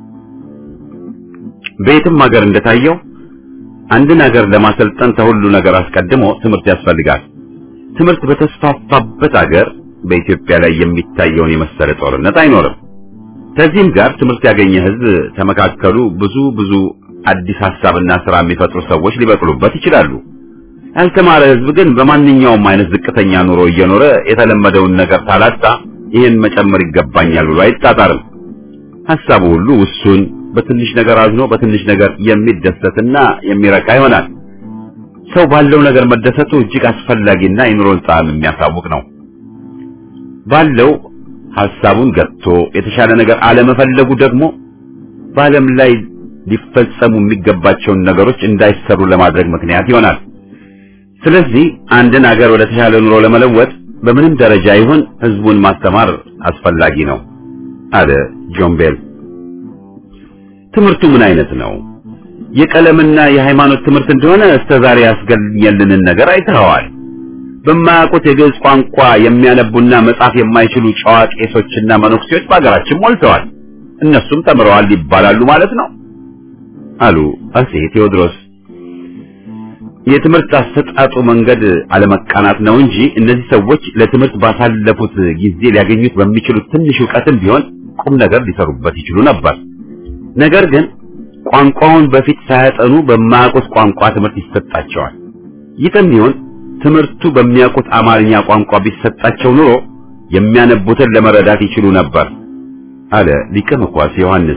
በየትም ሀገር እንደታየው አንድን ሀገር ለማሰልጠን ከሁሉ ነገር አስቀድሞ ትምህርት ያስፈልጋል። ትምህርት በተስፋፋበት ሀገር በኢትዮጵያ ላይ የሚታየውን የመሰለ ጦርነት አይኖርም። ከዚህም ጋር ትምህርት ያገኘ ህዝብ ተመካከሉ ብዙ ብዙ አዲስ ሐሳብና ሥራ የሚፈጥሩ ሰዎች ሊበቅሉበት ይችላሉ። ያልተማረ ህዝብ ግን በማንኛውም አይነት ዝቅተኛ ኑሮ እየኖረ የተለመደውን ነገር ታላጣ ይህን መጨመር ይገባኛል ብሎ አይጣጣርም። ሐሳቡ ሁሉ ውሱን፣ በትንሽ ነገር አዝኖ በትንሽ ነገር የሚደሰትና የሚረካ ይሆናል። ሰው ባለው ነገር መደሰቱ እጅግ አስፈላጊና የኑሮን ጣዕም የሚያሳውቅ ነው። ባለው ሐሳቡን ገጥቶ የተሻለ ነገር አለመፈለጉ ደግሞ በዓለም ላይ ሊፈጸሙ የሚገባቸውን ነገሮች እንዳይሰሩ ለማድረግ ምክንያት ይሆናል። ስለዚህ አንድን ሀገር ወደ ተሻለ ኑሮ ለመለወጥ በምንም ደረጃ ይሁን ህዝቡን ማስተማር አስፈላጊ ነው አለ ጆን ቤል። ትምህርቱ ምን አይነት ነው? የቀለምና የሃይማኖት ትምህርት እንደሆነ እስከዛሬ ያስገኘልንን ነገር አይተዋል። በማያውቁት የግዕዝ ቋንቋ የሚያነቡና መጻፍ የማይችሉ ጨዋ ቄሶችና መነኩሴዎች በአገራችን ሞልተዋል። እነሱም ተምረዋል ይባላሉ ማለት ነው አሉ አጼ ቴዎድሮስ። የትምህርት አሰጣጡ መንገድ አለመቃናት ነው እንጂ እነዚህ ሰዎች ለትምህርት ባሳለፉት ጊዜ ሊያገኙት በሚችሉት ትንሽ ዕውቀትም ቢሆን ቁም ነገር ሊሰሩበት ይችሉ ነበር። ነገር ግን ቋንቋውን በፊት ሳያጠኑ በማያውቁት ቋንቋ ትምህርት ይሰጣቸዋል። ይህም ቢሆን ትምህርቱ በሚያውቁት አማርኛ ቋንቋ ቢሰጣቸው ኑሮ የሚያነቡትን ለመረዳት ይችሉ ነበር አለ ሊቀ መኳስ ዮሐንስ።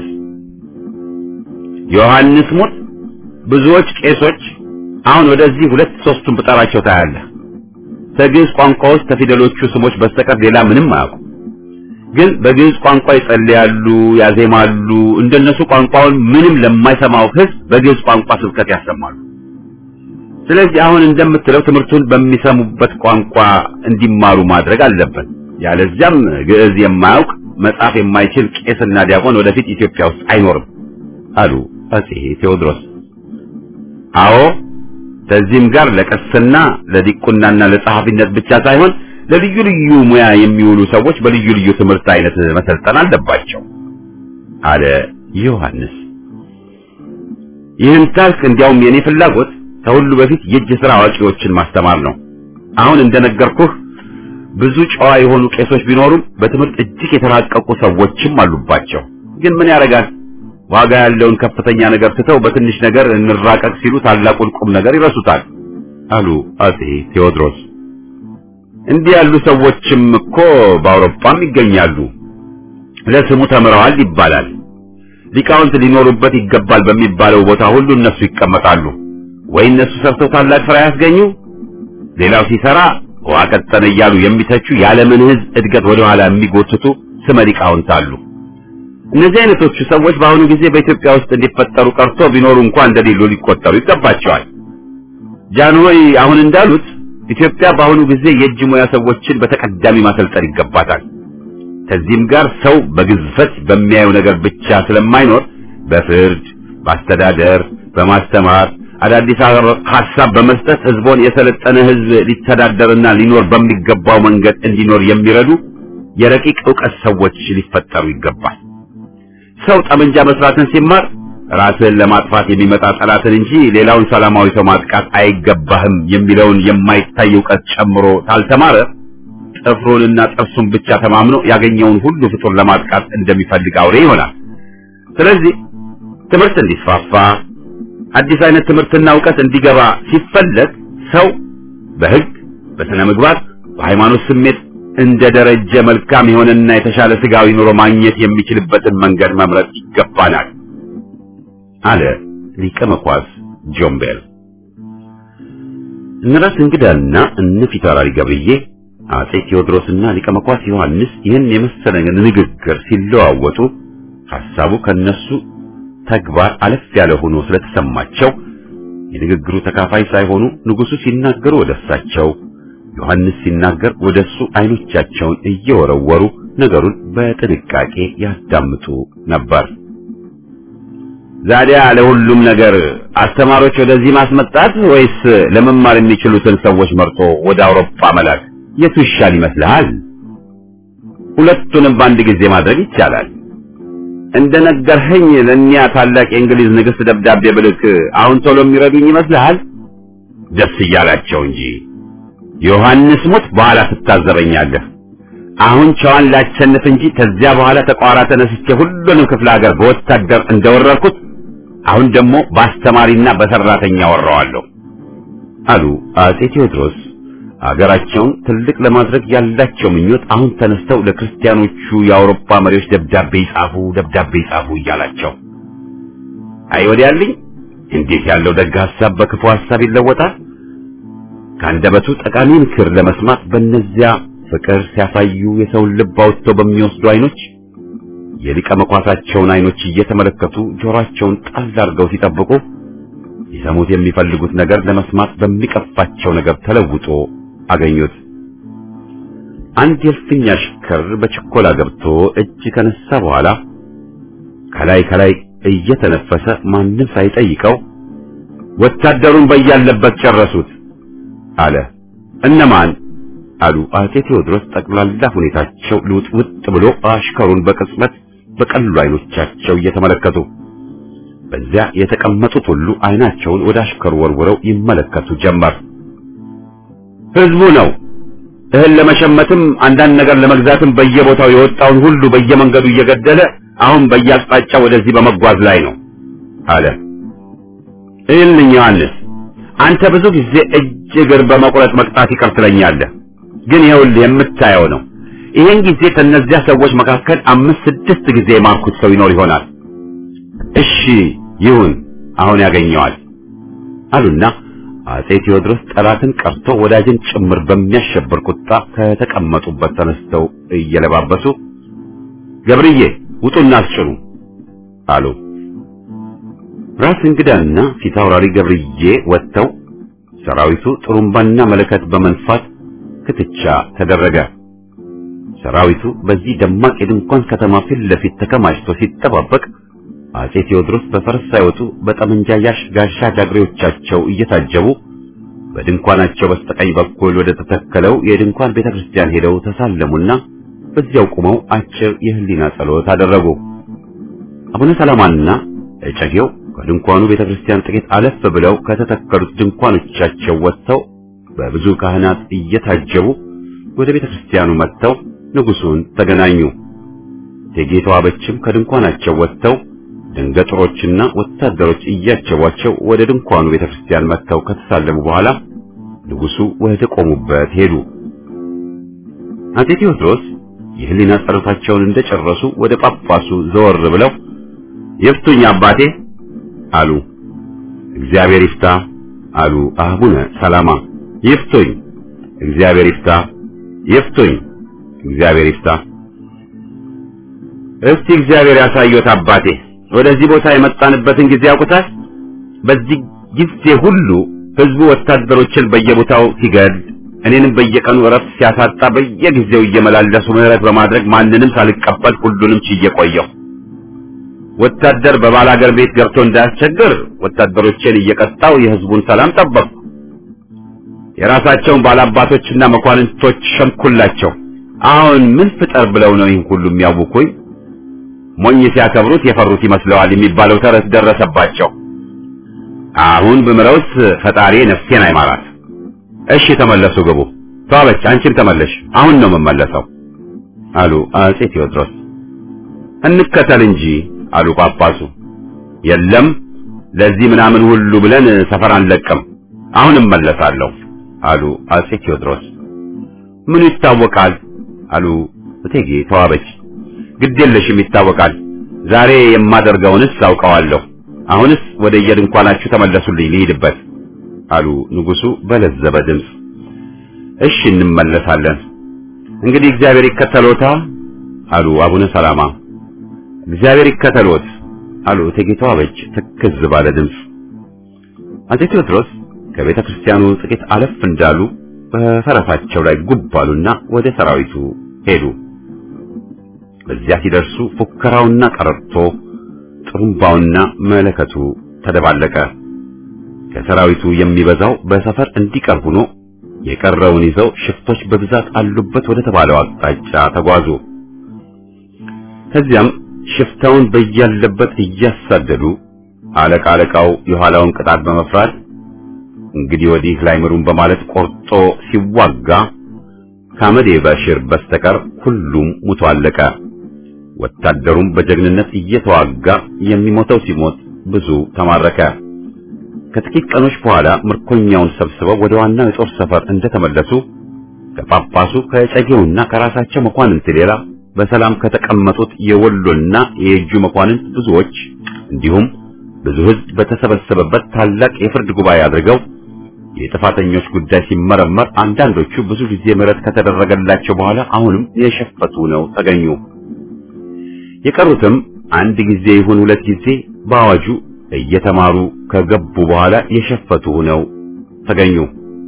ዮሐንስ ሞት ብዙዎች ቄሶች አሁን ወደዚህ ሁለት ሶስቱን ብጠራቸው ታያለህ። በግዕዝ ቋንቋ ውስጥ ከፊደሎቹ ስሞች በስተቀር ሌላ ምንም አያውቁም። ግን በግዕዝ ቋንቋ ይጸልያሉ፣ ያዜማሉ። እንደነሱ ቋንቋውን ምንም ለማይሰማው ህዝብ በግዕዝ ቋንቋ ስብከት ያሰማሉ። ስለዚህ አሁን እንደምትለው ትምህርቱን በሚሰሙበት ቋንቋ እንዲማሩ ማድረግ አለበት። ያለዚያም ግዕዝ የማያውቅ መጻፍ የማይችል ቄስና ዲያቆን ወደፊት ኢትዮጵያ ውስጥ አይኖርም አሉ አጼ ቴዎድሮስ። አዎ ከዚህም ጋር ለቅስና ለዲቁናና ለጸሐፊነት ብቻ ሳይሆን ለልዩ ልዩ ሙያ የሚውሉ ሰዎች በልዩ ልዩ ትምህርት አይነት መሰልጠን አለባቸው አለ ዮሐንስ። ይህን ታልክ እንዲያውም የኔ ፍላጎት ከሁሉ በፊት የእጅ ሥራ አዋቂዎችን ማስተማር ነው። አሁን እንደነገርኩህ ብዙ ጨዋ የሆኑ ቄሶች ቢኖሩም በትምህርት እጅግ የተራቀቁ ሰዎችም አሉባቸው። ግን ምን ያደርጋል? ዋጋ ያለውን ከፍተኛ ነገር ትተው በትንሽ ነገር እንራቀቅ ሲሉ ታላቁን ቁም ነገር ይረሱታል አሉ አጼ ቴዎድሮስ። እንዲህ ያሉ ሰዎችም እኮ በአውሮፓም ይገኛሉ። ለስሙ ተምረዋል ይባላል። ሊቃውንት ሊኖሩበት ይገባል በሚባለው ቦታ ሁሉ እነሱ ይቀመጣሉ። ወይ እነሱ ሰርተው ታላቅ ፍሬ ያስገኙ፣ ሌላው ሲሰራ ዋቀጠነ እያሉ የሚተቹ የዓለምን ሕዝብ እድገት ወደ ኋላ የሚጎትቱ ስመ ሊቃውንት አሉ። እነዚህ አይነቶቹ ሰዎች በአሁኑ ጊዜ በኢትዮጵያ ውስጥ እንዲፈጠሩ ቀርቶ ቢኖሩ እንኳን እንደሌሉ ሊቆጠሩ ይገባቸዋል። ጃንሆይ አሁን እንዳሉት ኢትዮጵያ በአሁኑ ጊዜ የእጅ ሙያ ሰዎችን በተቀዳሚ ማሰልጠን ይገባታል። ከዚህም ጋር ሰው በግዝፈት በሚያየው ነገር ብቻ ስለማይኖር በፍርድ፣ በአስተዳደር፣ በማስተማር አዳዲስ ሐሳብ በመስጠት ህዝቦን የሰለጠነ ህዝብ ሊተዳደርና ሊኖር በሚገባው መንገድ እንዲኖር የሚረዱ የረቂቅ ዕውቀት ሰዎች ሊፈጠሩ ይገባል። ሰው ጠመንጃ መስራትን ሲማር ራስን ለማጥፋት የሚመጣ ጠላትን እንጂ ሌላውን ሰላማዊ ሰው ማጥቃት አይገባህም የሚለውን የማይታይ ዕውቀት ጨምሮ ካልተማረ ጥፍሩንና ጥርሱን ብቻ ተማምኖ ያገኘውን ሁሉ ፍጡር ለማጥቃት እንደሚፈልግ አውሬ ይሆናል። ስለዚህ ትምህርት እንዲስፋፋ አዲስ አይነት ትምህርትና ዕውቀት እንዲገባ ሲፈለግ ሰው በህግ፣ በስነ ምግባር፣ በሃይማኖት ስሜት እንደ ደረጀ መልካም የሆነና የተሻለ ስጋዊ ኑሮ ማግኘት የሚችልበትን መንገድ መምረጥ ይገባናል አለ ሊቀ መኳስ ጆምቤል። እነራስ እንግዳና እነ ፊታውራሪ ገብርዬ አጼ ቴዎድሮስና ሊቀ መኳስ ዮሐንስ ይህን የመሰለ ንግግር ሲለዋወጡ ሐሳቡ ከነሱ ተግባር አለፍ ያለ ሆኖ ስለተሰማቸው የንግግሩ ተካፋይ ሳይሆኑ ንጉሱ ሲናገሩ ወደሳቸው፣ ዮሐንስ ሲናገር ወደሱ አይኖቻቸውን እየወረወሩ ነገሩን በጥንቃቄ ያዳምጡ ነበር። ዛዲያ ለሁሉም ነገር አስተማሪዎች ወደዚህ ማስመጣት ወይስ ለመማር የሚችሉትን ሰዎች መርጦ ወደ አውሮፓ መላክ የቱ ይሻል ይመስልሃል? ሁለቱንም በአንድ ጊዜ ማድረግ ይቻላል። እንደነገርኸኝ ለእኒያ ታላቅ የእንግሊዝ ንግሥት ደብዳቤ ብልክ አሁን ቶሎ የሚረዱኝ ይመስልሃል? ደስ እያላቸው እንጂ ዮሐንስ ሞት በኋላ ትታዘበኛለህ። አሁን ቻዋን ላቸንፍ እንጂ ከዚያ በኋላ ተቋራ ተነስቼ ሁሉንም ክፍለ ሀገር በወታደር እንደወረርኩት አሁን ደግሞ በአስተማሪና በሰራተኛ ወረዋለሁ አሉ አጼ ቴዎድሮስ። አገራቸውን ትልቅ ለማድረግ ያላቸው ምኞት አሁን ተነስተው ለክርስቲያኖቹ የአውሮፓ መሪዎች ደብዳቤ ይጻፉ ደብዳቤ ይጻፉ እያላቸው። አይ ወዲያልኝ እንዴት ያለው ደግ ሐሳብ በክፉ ሐሳብ ይለወጣል። ከአንደበቱ ጠቃሚ ምክር ለመስማት በእነዚያ ፍቅር ሲያሳዩ የሰውን ልብ አውጥተው በሚወስዱ አይኖች የሊቀ መኳሳቸውን አይኖች እየተመለከቱ ጆሮአቸውን ጣል አድርገው ሲጠብቁ ሊሰሙት የሚፈልጉት ነገር ለመስማት በሚቀፋቸው ነገር ተለውጦ አገኙት። አንድ የእልፍኝ አሽከር በችኮላ ገብቶ እጅ ከነሳ በኋላ ከላይ ከላይ እየተነፈሰ ማንም ሳይጠይቀው ወታደሩን በያለበት ጨረሱት አለ። እነማን አሉ አጼ ቴዎድሮስ ጠቅላላ ሁኔታቸው ልውጥውጥ ብሎ አሽከሩን በቅጽበት በቀሉ አይኖቻቸው እየተመለከቱ። በዚያ የተቀመጡት ሁሉ አይናቸውን ወደ አሽከሩ ወርውረው ይመለከቱ ጀመር። ህዝቡ ነው። እህል ለመሸመትም አንዳንድ ነገር ለመግዛትም በየቦታው የወጣውን ሁሉ በየመንገዱ እየገደለ አሁን በየአቅጣጫው ወደዚህ በመጓዝ ላይ ነው አለ። እልኝ ዮሐንስ፣ አንተ ብዙ ጊዜ እጅ እግር በመቁረጥ መቅጣት ይቀር ትለኛለህ፣ ግን ይኸውልህ የምታየው ነው። ይሄን ጊዜ ከነዚያ ሰዎች መካከል አምስት ስድስት ጊዜ የማርኩት ሰው ይኖር ይሆናል። እሺ ይሁን፣ አሁን ያገኘዋል አሉና አጼ ቴዎድሮስ ጠላትን ቀርቶ ወዳጅን ጭምር በሚያሸብር ቁጣ ከተቀመጡበት ተነስተው እየለባበሱ ገብርዬ ውጡና አስጭኑ አሉ። ራስ እንግዳና ፊታውራሪ ገብርዬ ወጥተው ሰራዊቱ ጥሩምባና መለከት በመንፋት ክትቻ ተደረገ። ሰራዊቱ በዚህ ደማቅ የድንኳን ከተማ ፊት ለፊት ተከማችቶ ሲጠባበቅ አጼ ቴዎድሮስ በፈረስ ሳይወጡ በጠመንጃ ያሽ ጋሻ ጃግሬዎቻቸው እየታጀቡ በድንኳናቸው በስተቀኝ በኩል ወደ ተተከለው የድንኳን ቤተክርስቲያን ሄደው ተሳለሙና በዚያው ቆመው አጭር የህሊና ጸሎት አደረጉ። አቡነ ሰላማና እጨጌው ከድንኳኑ ቤተክርስቲያን ጥቂት አለፍ ብለው ከተተከሉት ድንኳኖቻቸው ወጥተው በብዙ ካህናት እየታጀቡ ወደ ቤተክርስቲያኑ መጥተው ንጉሱን ተገናኙ። እቴጌ ተዋበችም ከድንኳናቸው ወጥተው ደንገጥሮችና ወታደሮች እያጀቧቸው ወደ ድንኳኑ ቤተክርስቲያን መጥተው ከተሳለሙ በኋላ ንጉሱ ወደ ቆሙበት ሄዱ። አጼ ቴዎድሮስ የህሊና ጸሎታቸውን እንደጨረሱ ወደ ጳጳሱ ዘወር ብለው ይፍቱኝ አባቴ አሉ። እግዚአብሔር ይፍታ አሉ አቡነ ሰላማ። ይፍቱኝ እግዚአብሔር ይፍታ፣ ይፍቱኝ እግዚአብሔር ይፍታ። እስቲ እግዚአብሔር ያሳየዎት አባቴ፣ ወደዚህ ቦታ የመጣንበትን ጊዜ ያውቁታል? በዚህ ጊዜ ሁሉ ህዝቡ ወታደሮችን በየቦታው ሲገል፣ እኔንም በየቀኑ እረፍት ሲያሳጣ በየጊዜው እየመላለሱ ምህረት በማድረግ ማንንም ሳልቀበል ሁሉንም ችዬ ቆየሁ። ወታደር በባላገር ቤት ገብቶ እንዳያስቸግር ወታደሮችን እየቀጣው የህዝቡን ሰላም ጠበቅኩ። የራሳቸውን ባላባቶችና መኳንንቶች ሸምኩላቸው። አሁን ምን ፍጠር ብለው ነው ይህን ሁሉ የሚያውኩኝ? ሞኝ ሲያከብሩት የፈሩት ይመስለዋል የሚባለው ተረት ደረሰባቸው። አሁን ብምረውስ ፈጣሪ ነፍሴን አይማራት። እሺ ተመለሱ፣ ግቡ። ተዋበች አንቺም ተመለሽ፣ አሁን ነው የምመለሰው አሉ አጼ ቴዎድሮስ። እንከተል እንጂ አሉ ጳጳሱ። የለም ለዚህ ምናምን ሁሉ ብለን ሰፈር አንለቅም፣ አሁን እመለሳለሁ አሉ አጼ ቴዎድሮስ። ምን ይታወቃል አሉ እቴጌ ተዋበች። ግድ የለሽም ይታወቃል፣ ዛሬ የማደርገውንስ አውቀዋለሁ። አሁንስ ወደ የድንኳናችሁ ተመለሱልኝ ልሂድበት አሉ ንጉሱ በለዘበ ድምፅ። እሺ እንመለሳለን፣ እንግዲህ እግዚአብሔር ይከተሎታ አሉ አቡነ ሰላማ። እግዚአብሔር ይከተሎት አሉ እቴጌ ተዋበች ትክዝ ባለ ድምፅ። አጼ ቴዎድሮስ ከቤተ ክርስቲያኑ ጥቂት አለፍ እንዳሉ በፈረሳቸው ላይ ጉባሉና ወደ ሰራዊቱ ሄዱ። በዚያ ሲደርሱ ፉከራውና ቀረርቶ ጥሩምባውና መለከቱ ተደባለቀ። ከሰራዊቱ የሚበዛው በሰፈር እንዲቀር ሆኖ የቀረውን ይዘው ሽፍቶች በብዛት አሉበት ወደ ተባለው አቅጣጫ ተጓዙ። ከዚያም ሽፍታውን በያለበት እያሳደዱ አለቃ አለቃው የኋላውን ቅጣት በመፍራት እንግዲህ ወዲህ ላይ ምሩን በማለት ቆርጦ ሲዋጋ ከአመዴ በሽር በስተቀር ሁሉም ሙቶ አለቀ። ወታደሩም በጀግንነት እየተዋጋ የሚሞተው ሲሞት ብዙ ተማረከ። ከጥቂት ቀኖች በኋላ ምርኮኛውን ሰብስበው ወደ ዋናው የጦር ሰፈር እንደተመለሱ ከጳጳሱ ከጨጌውና ከራሳቸው መኳንንት ሌላ በሰላም ከተቀመጡት የወሎና የእጁ መኳንንት ብዙዎች እንዲሁም ብዙ ሕዝብ በተሰበሰበበት ታላቅ የፍርድ ጉባኤ አድርገው የጥፋተኞች ጉዳይ ሲመረመር አንዳንዶቹ ብዙ ጊዜ ምህረት ከተደረገላቸው በኋላ አሁንም የሸፈቱ ነው ተገኙ። የቀሩትም አንድ ጊዜ ይሁን ሁለት ጊዜ በአዋጁ እየተማሩ ከገቡ በኋላ የሸፈቱ ነው ተገኙ።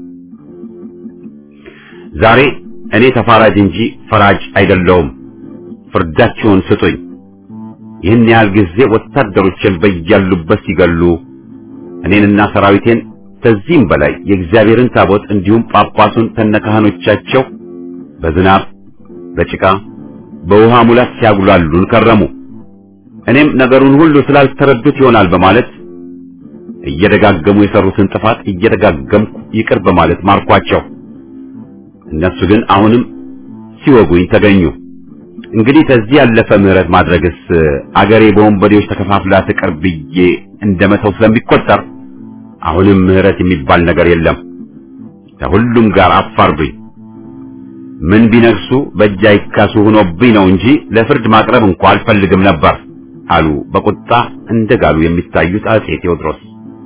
ዛሬ እኔ ተፋራጅ እንጂ ፈራጅ አይደለሁም፣ ፍርዳችሁን ስጡኝ። ይህን ያህል ጊዜ ወታደሮችን በያሉበት ሲገሉ እኔንና ሰራዊቴን ከዚህም በላይ የእግዚአብሔርን ታቦት እንዲሁም ጳጳሱን ተነካህኖቻቸው በዝናብ በጭቃ በውሃ ሙላት ሲያጉላሉን ከረሙ። እኔም ነገሩን ሁሉ ስላልተረዱት ይሆናል በማለት እየደጋገሙ የሰሩትን ጥፋት እየደጋገምኩ ይቅር በማለት ማርኳቸው። እነሱ ግን አሁንም ሲወጉኝ ተገኙ። እንግዲህ ከዚህ ያለፈ ምህረት ማድረግስ አገሬ በወንበዴዎች ተከፋፍላ ትቀር ብዬ እንደመተው ስለሚቆጠር አሁንም ምህረት የሚባል ነገር የለም። ከሁሉም ጋር አፋርዱኝ። ምን ቢነግሱ በእጅ አይካሱ ሆኖብኝ ነው እንጂ ለፍርድ ማቅረብ እንኳን አልፈልግም ነበር አሉ በቁጣ እንደጋሉ የሚታዩት አጼ ቴዎድሮስ።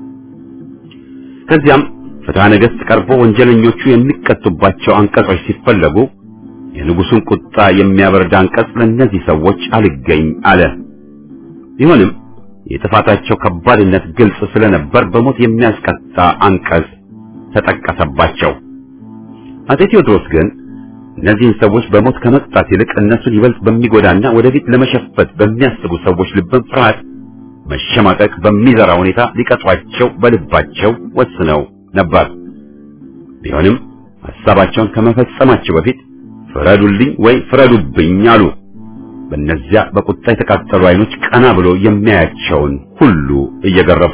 ከዚያም ፍትሐ ነገሥት ቀርቦ ወንጀለኞቹ የሚቀጡባቸው አንቀጾች ሲፈለጉ የንጉሱን ቁጣ የሚያበርድ አንቀጽ ለእነዚህ ሰዎች አልገኝ አለ። ቢሆንም የጥፋታቸው ከባድነት ግልጽ ስለነበር በሞት የሚያስቀጣ አንቀጽ ተጠቀሰባቸው። አጼ ቴዎድሮስ ግን እነዚህን ሰዎች በሞት ከመቅጣት ይልቅ እነሱን ይበልጥ በሚጎዳና ወደፊት ለመሸፈት በሚያስቡ ሰዎች ልብን ፍርሃት፣ መሸማቀቅ በሚዘራ ሁኔታ ሊቀጧቸው በልባቸው ወስነው ነበር። ቢሆንም ሐሳባቸውን ከመፈጸማቸው በፊት ፍረዱልኝ ወይ ፍረዱብኝ አሉ። በእነዚያ በቁጣ የተቃጠሉ አይኖች ቀና ብሎ የሚያያቸውን ሁሉ እየገረፉ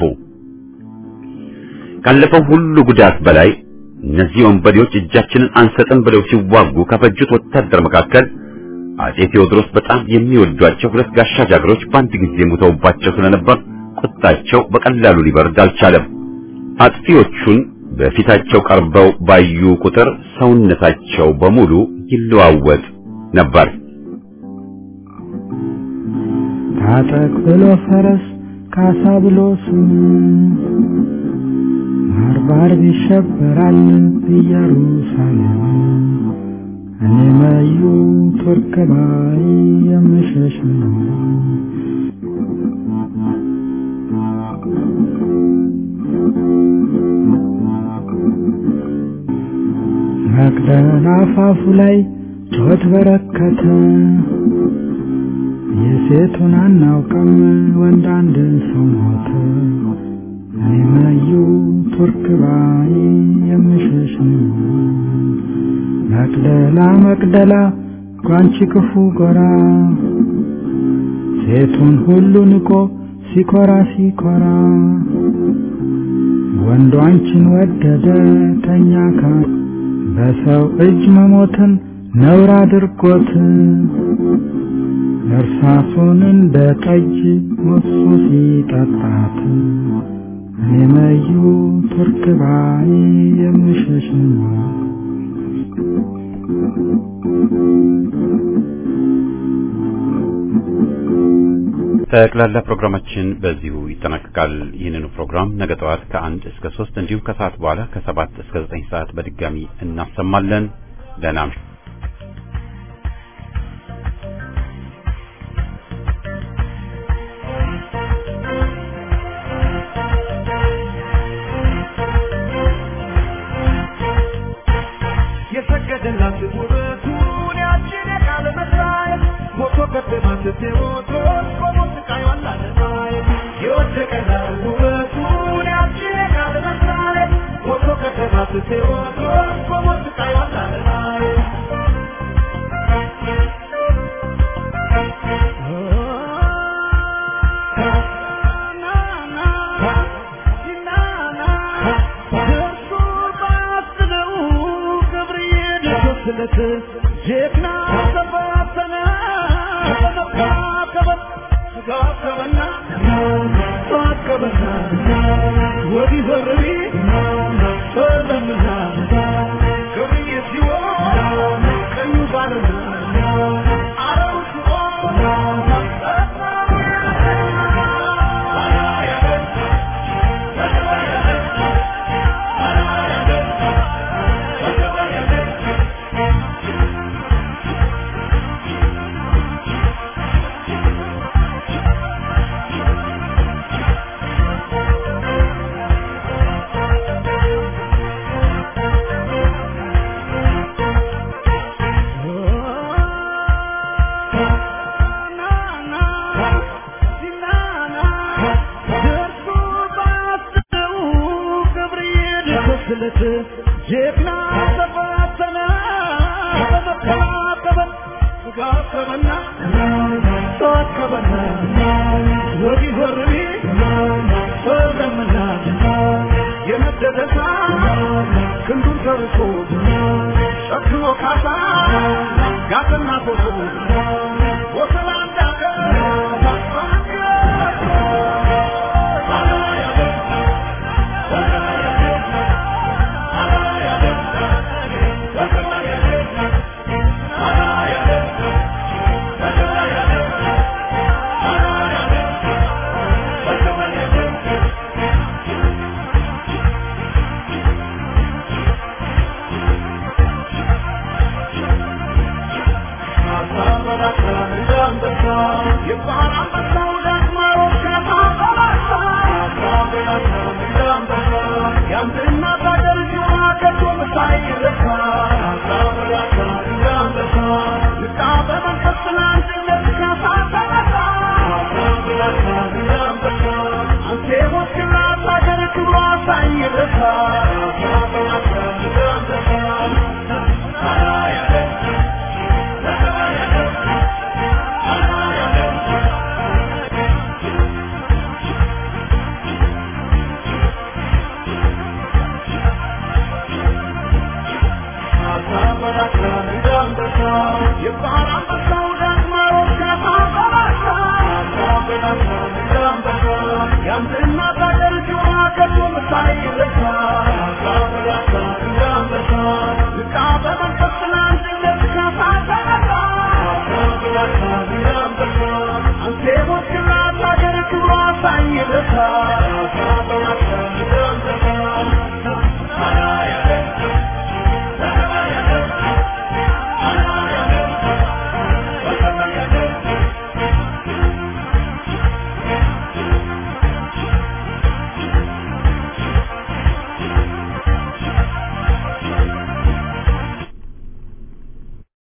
ካለፈው ሁሉ ጉዳት በላይ እነዚህ ወንበዴዎች እጃችንን አንሰጥም ብለው ሲዋጉ ከፈጁት ወታደር መካከል አጼ ቴዎድሮስ በጣም የሚወዷቸው ሁለት ጋሻ ጃግሮች በአንድ ጊዜ ሞተውባቸው ስለነበር ቁጣቸው በቀላሉ ሊበርድ አልቻለም። አጥፊዎቹን በፊታቸው ቀርበው ባዩ ቁጥር ሰውነታቸው በሙሉ ይለዋወጥ ነበር። ታጠቅ ብሎ ፈረስ ካሳ ብሎ ስም ባርባር ይሸበራል ኢየሩሳሌም እኔ መዩ ቱርክ ባይ የምሸሽ ነው መቅደላ አፋፉ ላይ ጩኸት በረከተ የሴቱን አናውቅም ወንድ አንድ ሰው ሞተ እኔ መዩ ቱርክ ባይ የምሸሽ ነው መቅደላ መቅደላ ጓንቺ ክፉ ጎራ ሴቱን ሁሉ ንቆ ሲኮራ ሲኮራ ወንዱ አንቺን ወደደ ተኛ ካር በሰው እጅ መሞትን ነውር አድርጎት እርሳሱን እንደ ጠጅ ሞሱ ሲጠጣት እኔ መዩ ቱርክ ባይ የምሸሽ ነው ጠቅላላ ፕሮግራማችን በዚሁ ይጠናቀቃል። ይህንን ፕሮግራም ነገ ጠዋት ከአንድ እስከ ሶስት እንዲሁም ከሰዓት በኋላ ከሰባት እስከ ዘጠኝ ሰዓት በድጋሚ እናሰማለን። ደህና እምሹ። የሰገደላት ውበቱን ያችን የቃለ መሳይ ሞቶ ከተማት ቴዎድሮስ ቆሞት ቃይዋን ላለማይ የወደቀላት ውበቱን ያችን የቃለ መሳይ ሞቶ ከተማት ቴዎድሮስ ቆሞት ቃይዋን ላለማይ ጀግና ተባተና ተባከበ ተባከበና ተባከበና ወዲ ዘርቢ ተለምና ከብዬ ሲሆን ቀኙ ባልና አረው ሲሆን ጀግና ተባተና ተባከበ ተባከበና ተባከበና ወዲ ዘርቢ ተለምና የመደደታ ክንዱን ተርሶ ሸክሞ ካሳ ጋተና ኮሶ ወሰላንዳ You're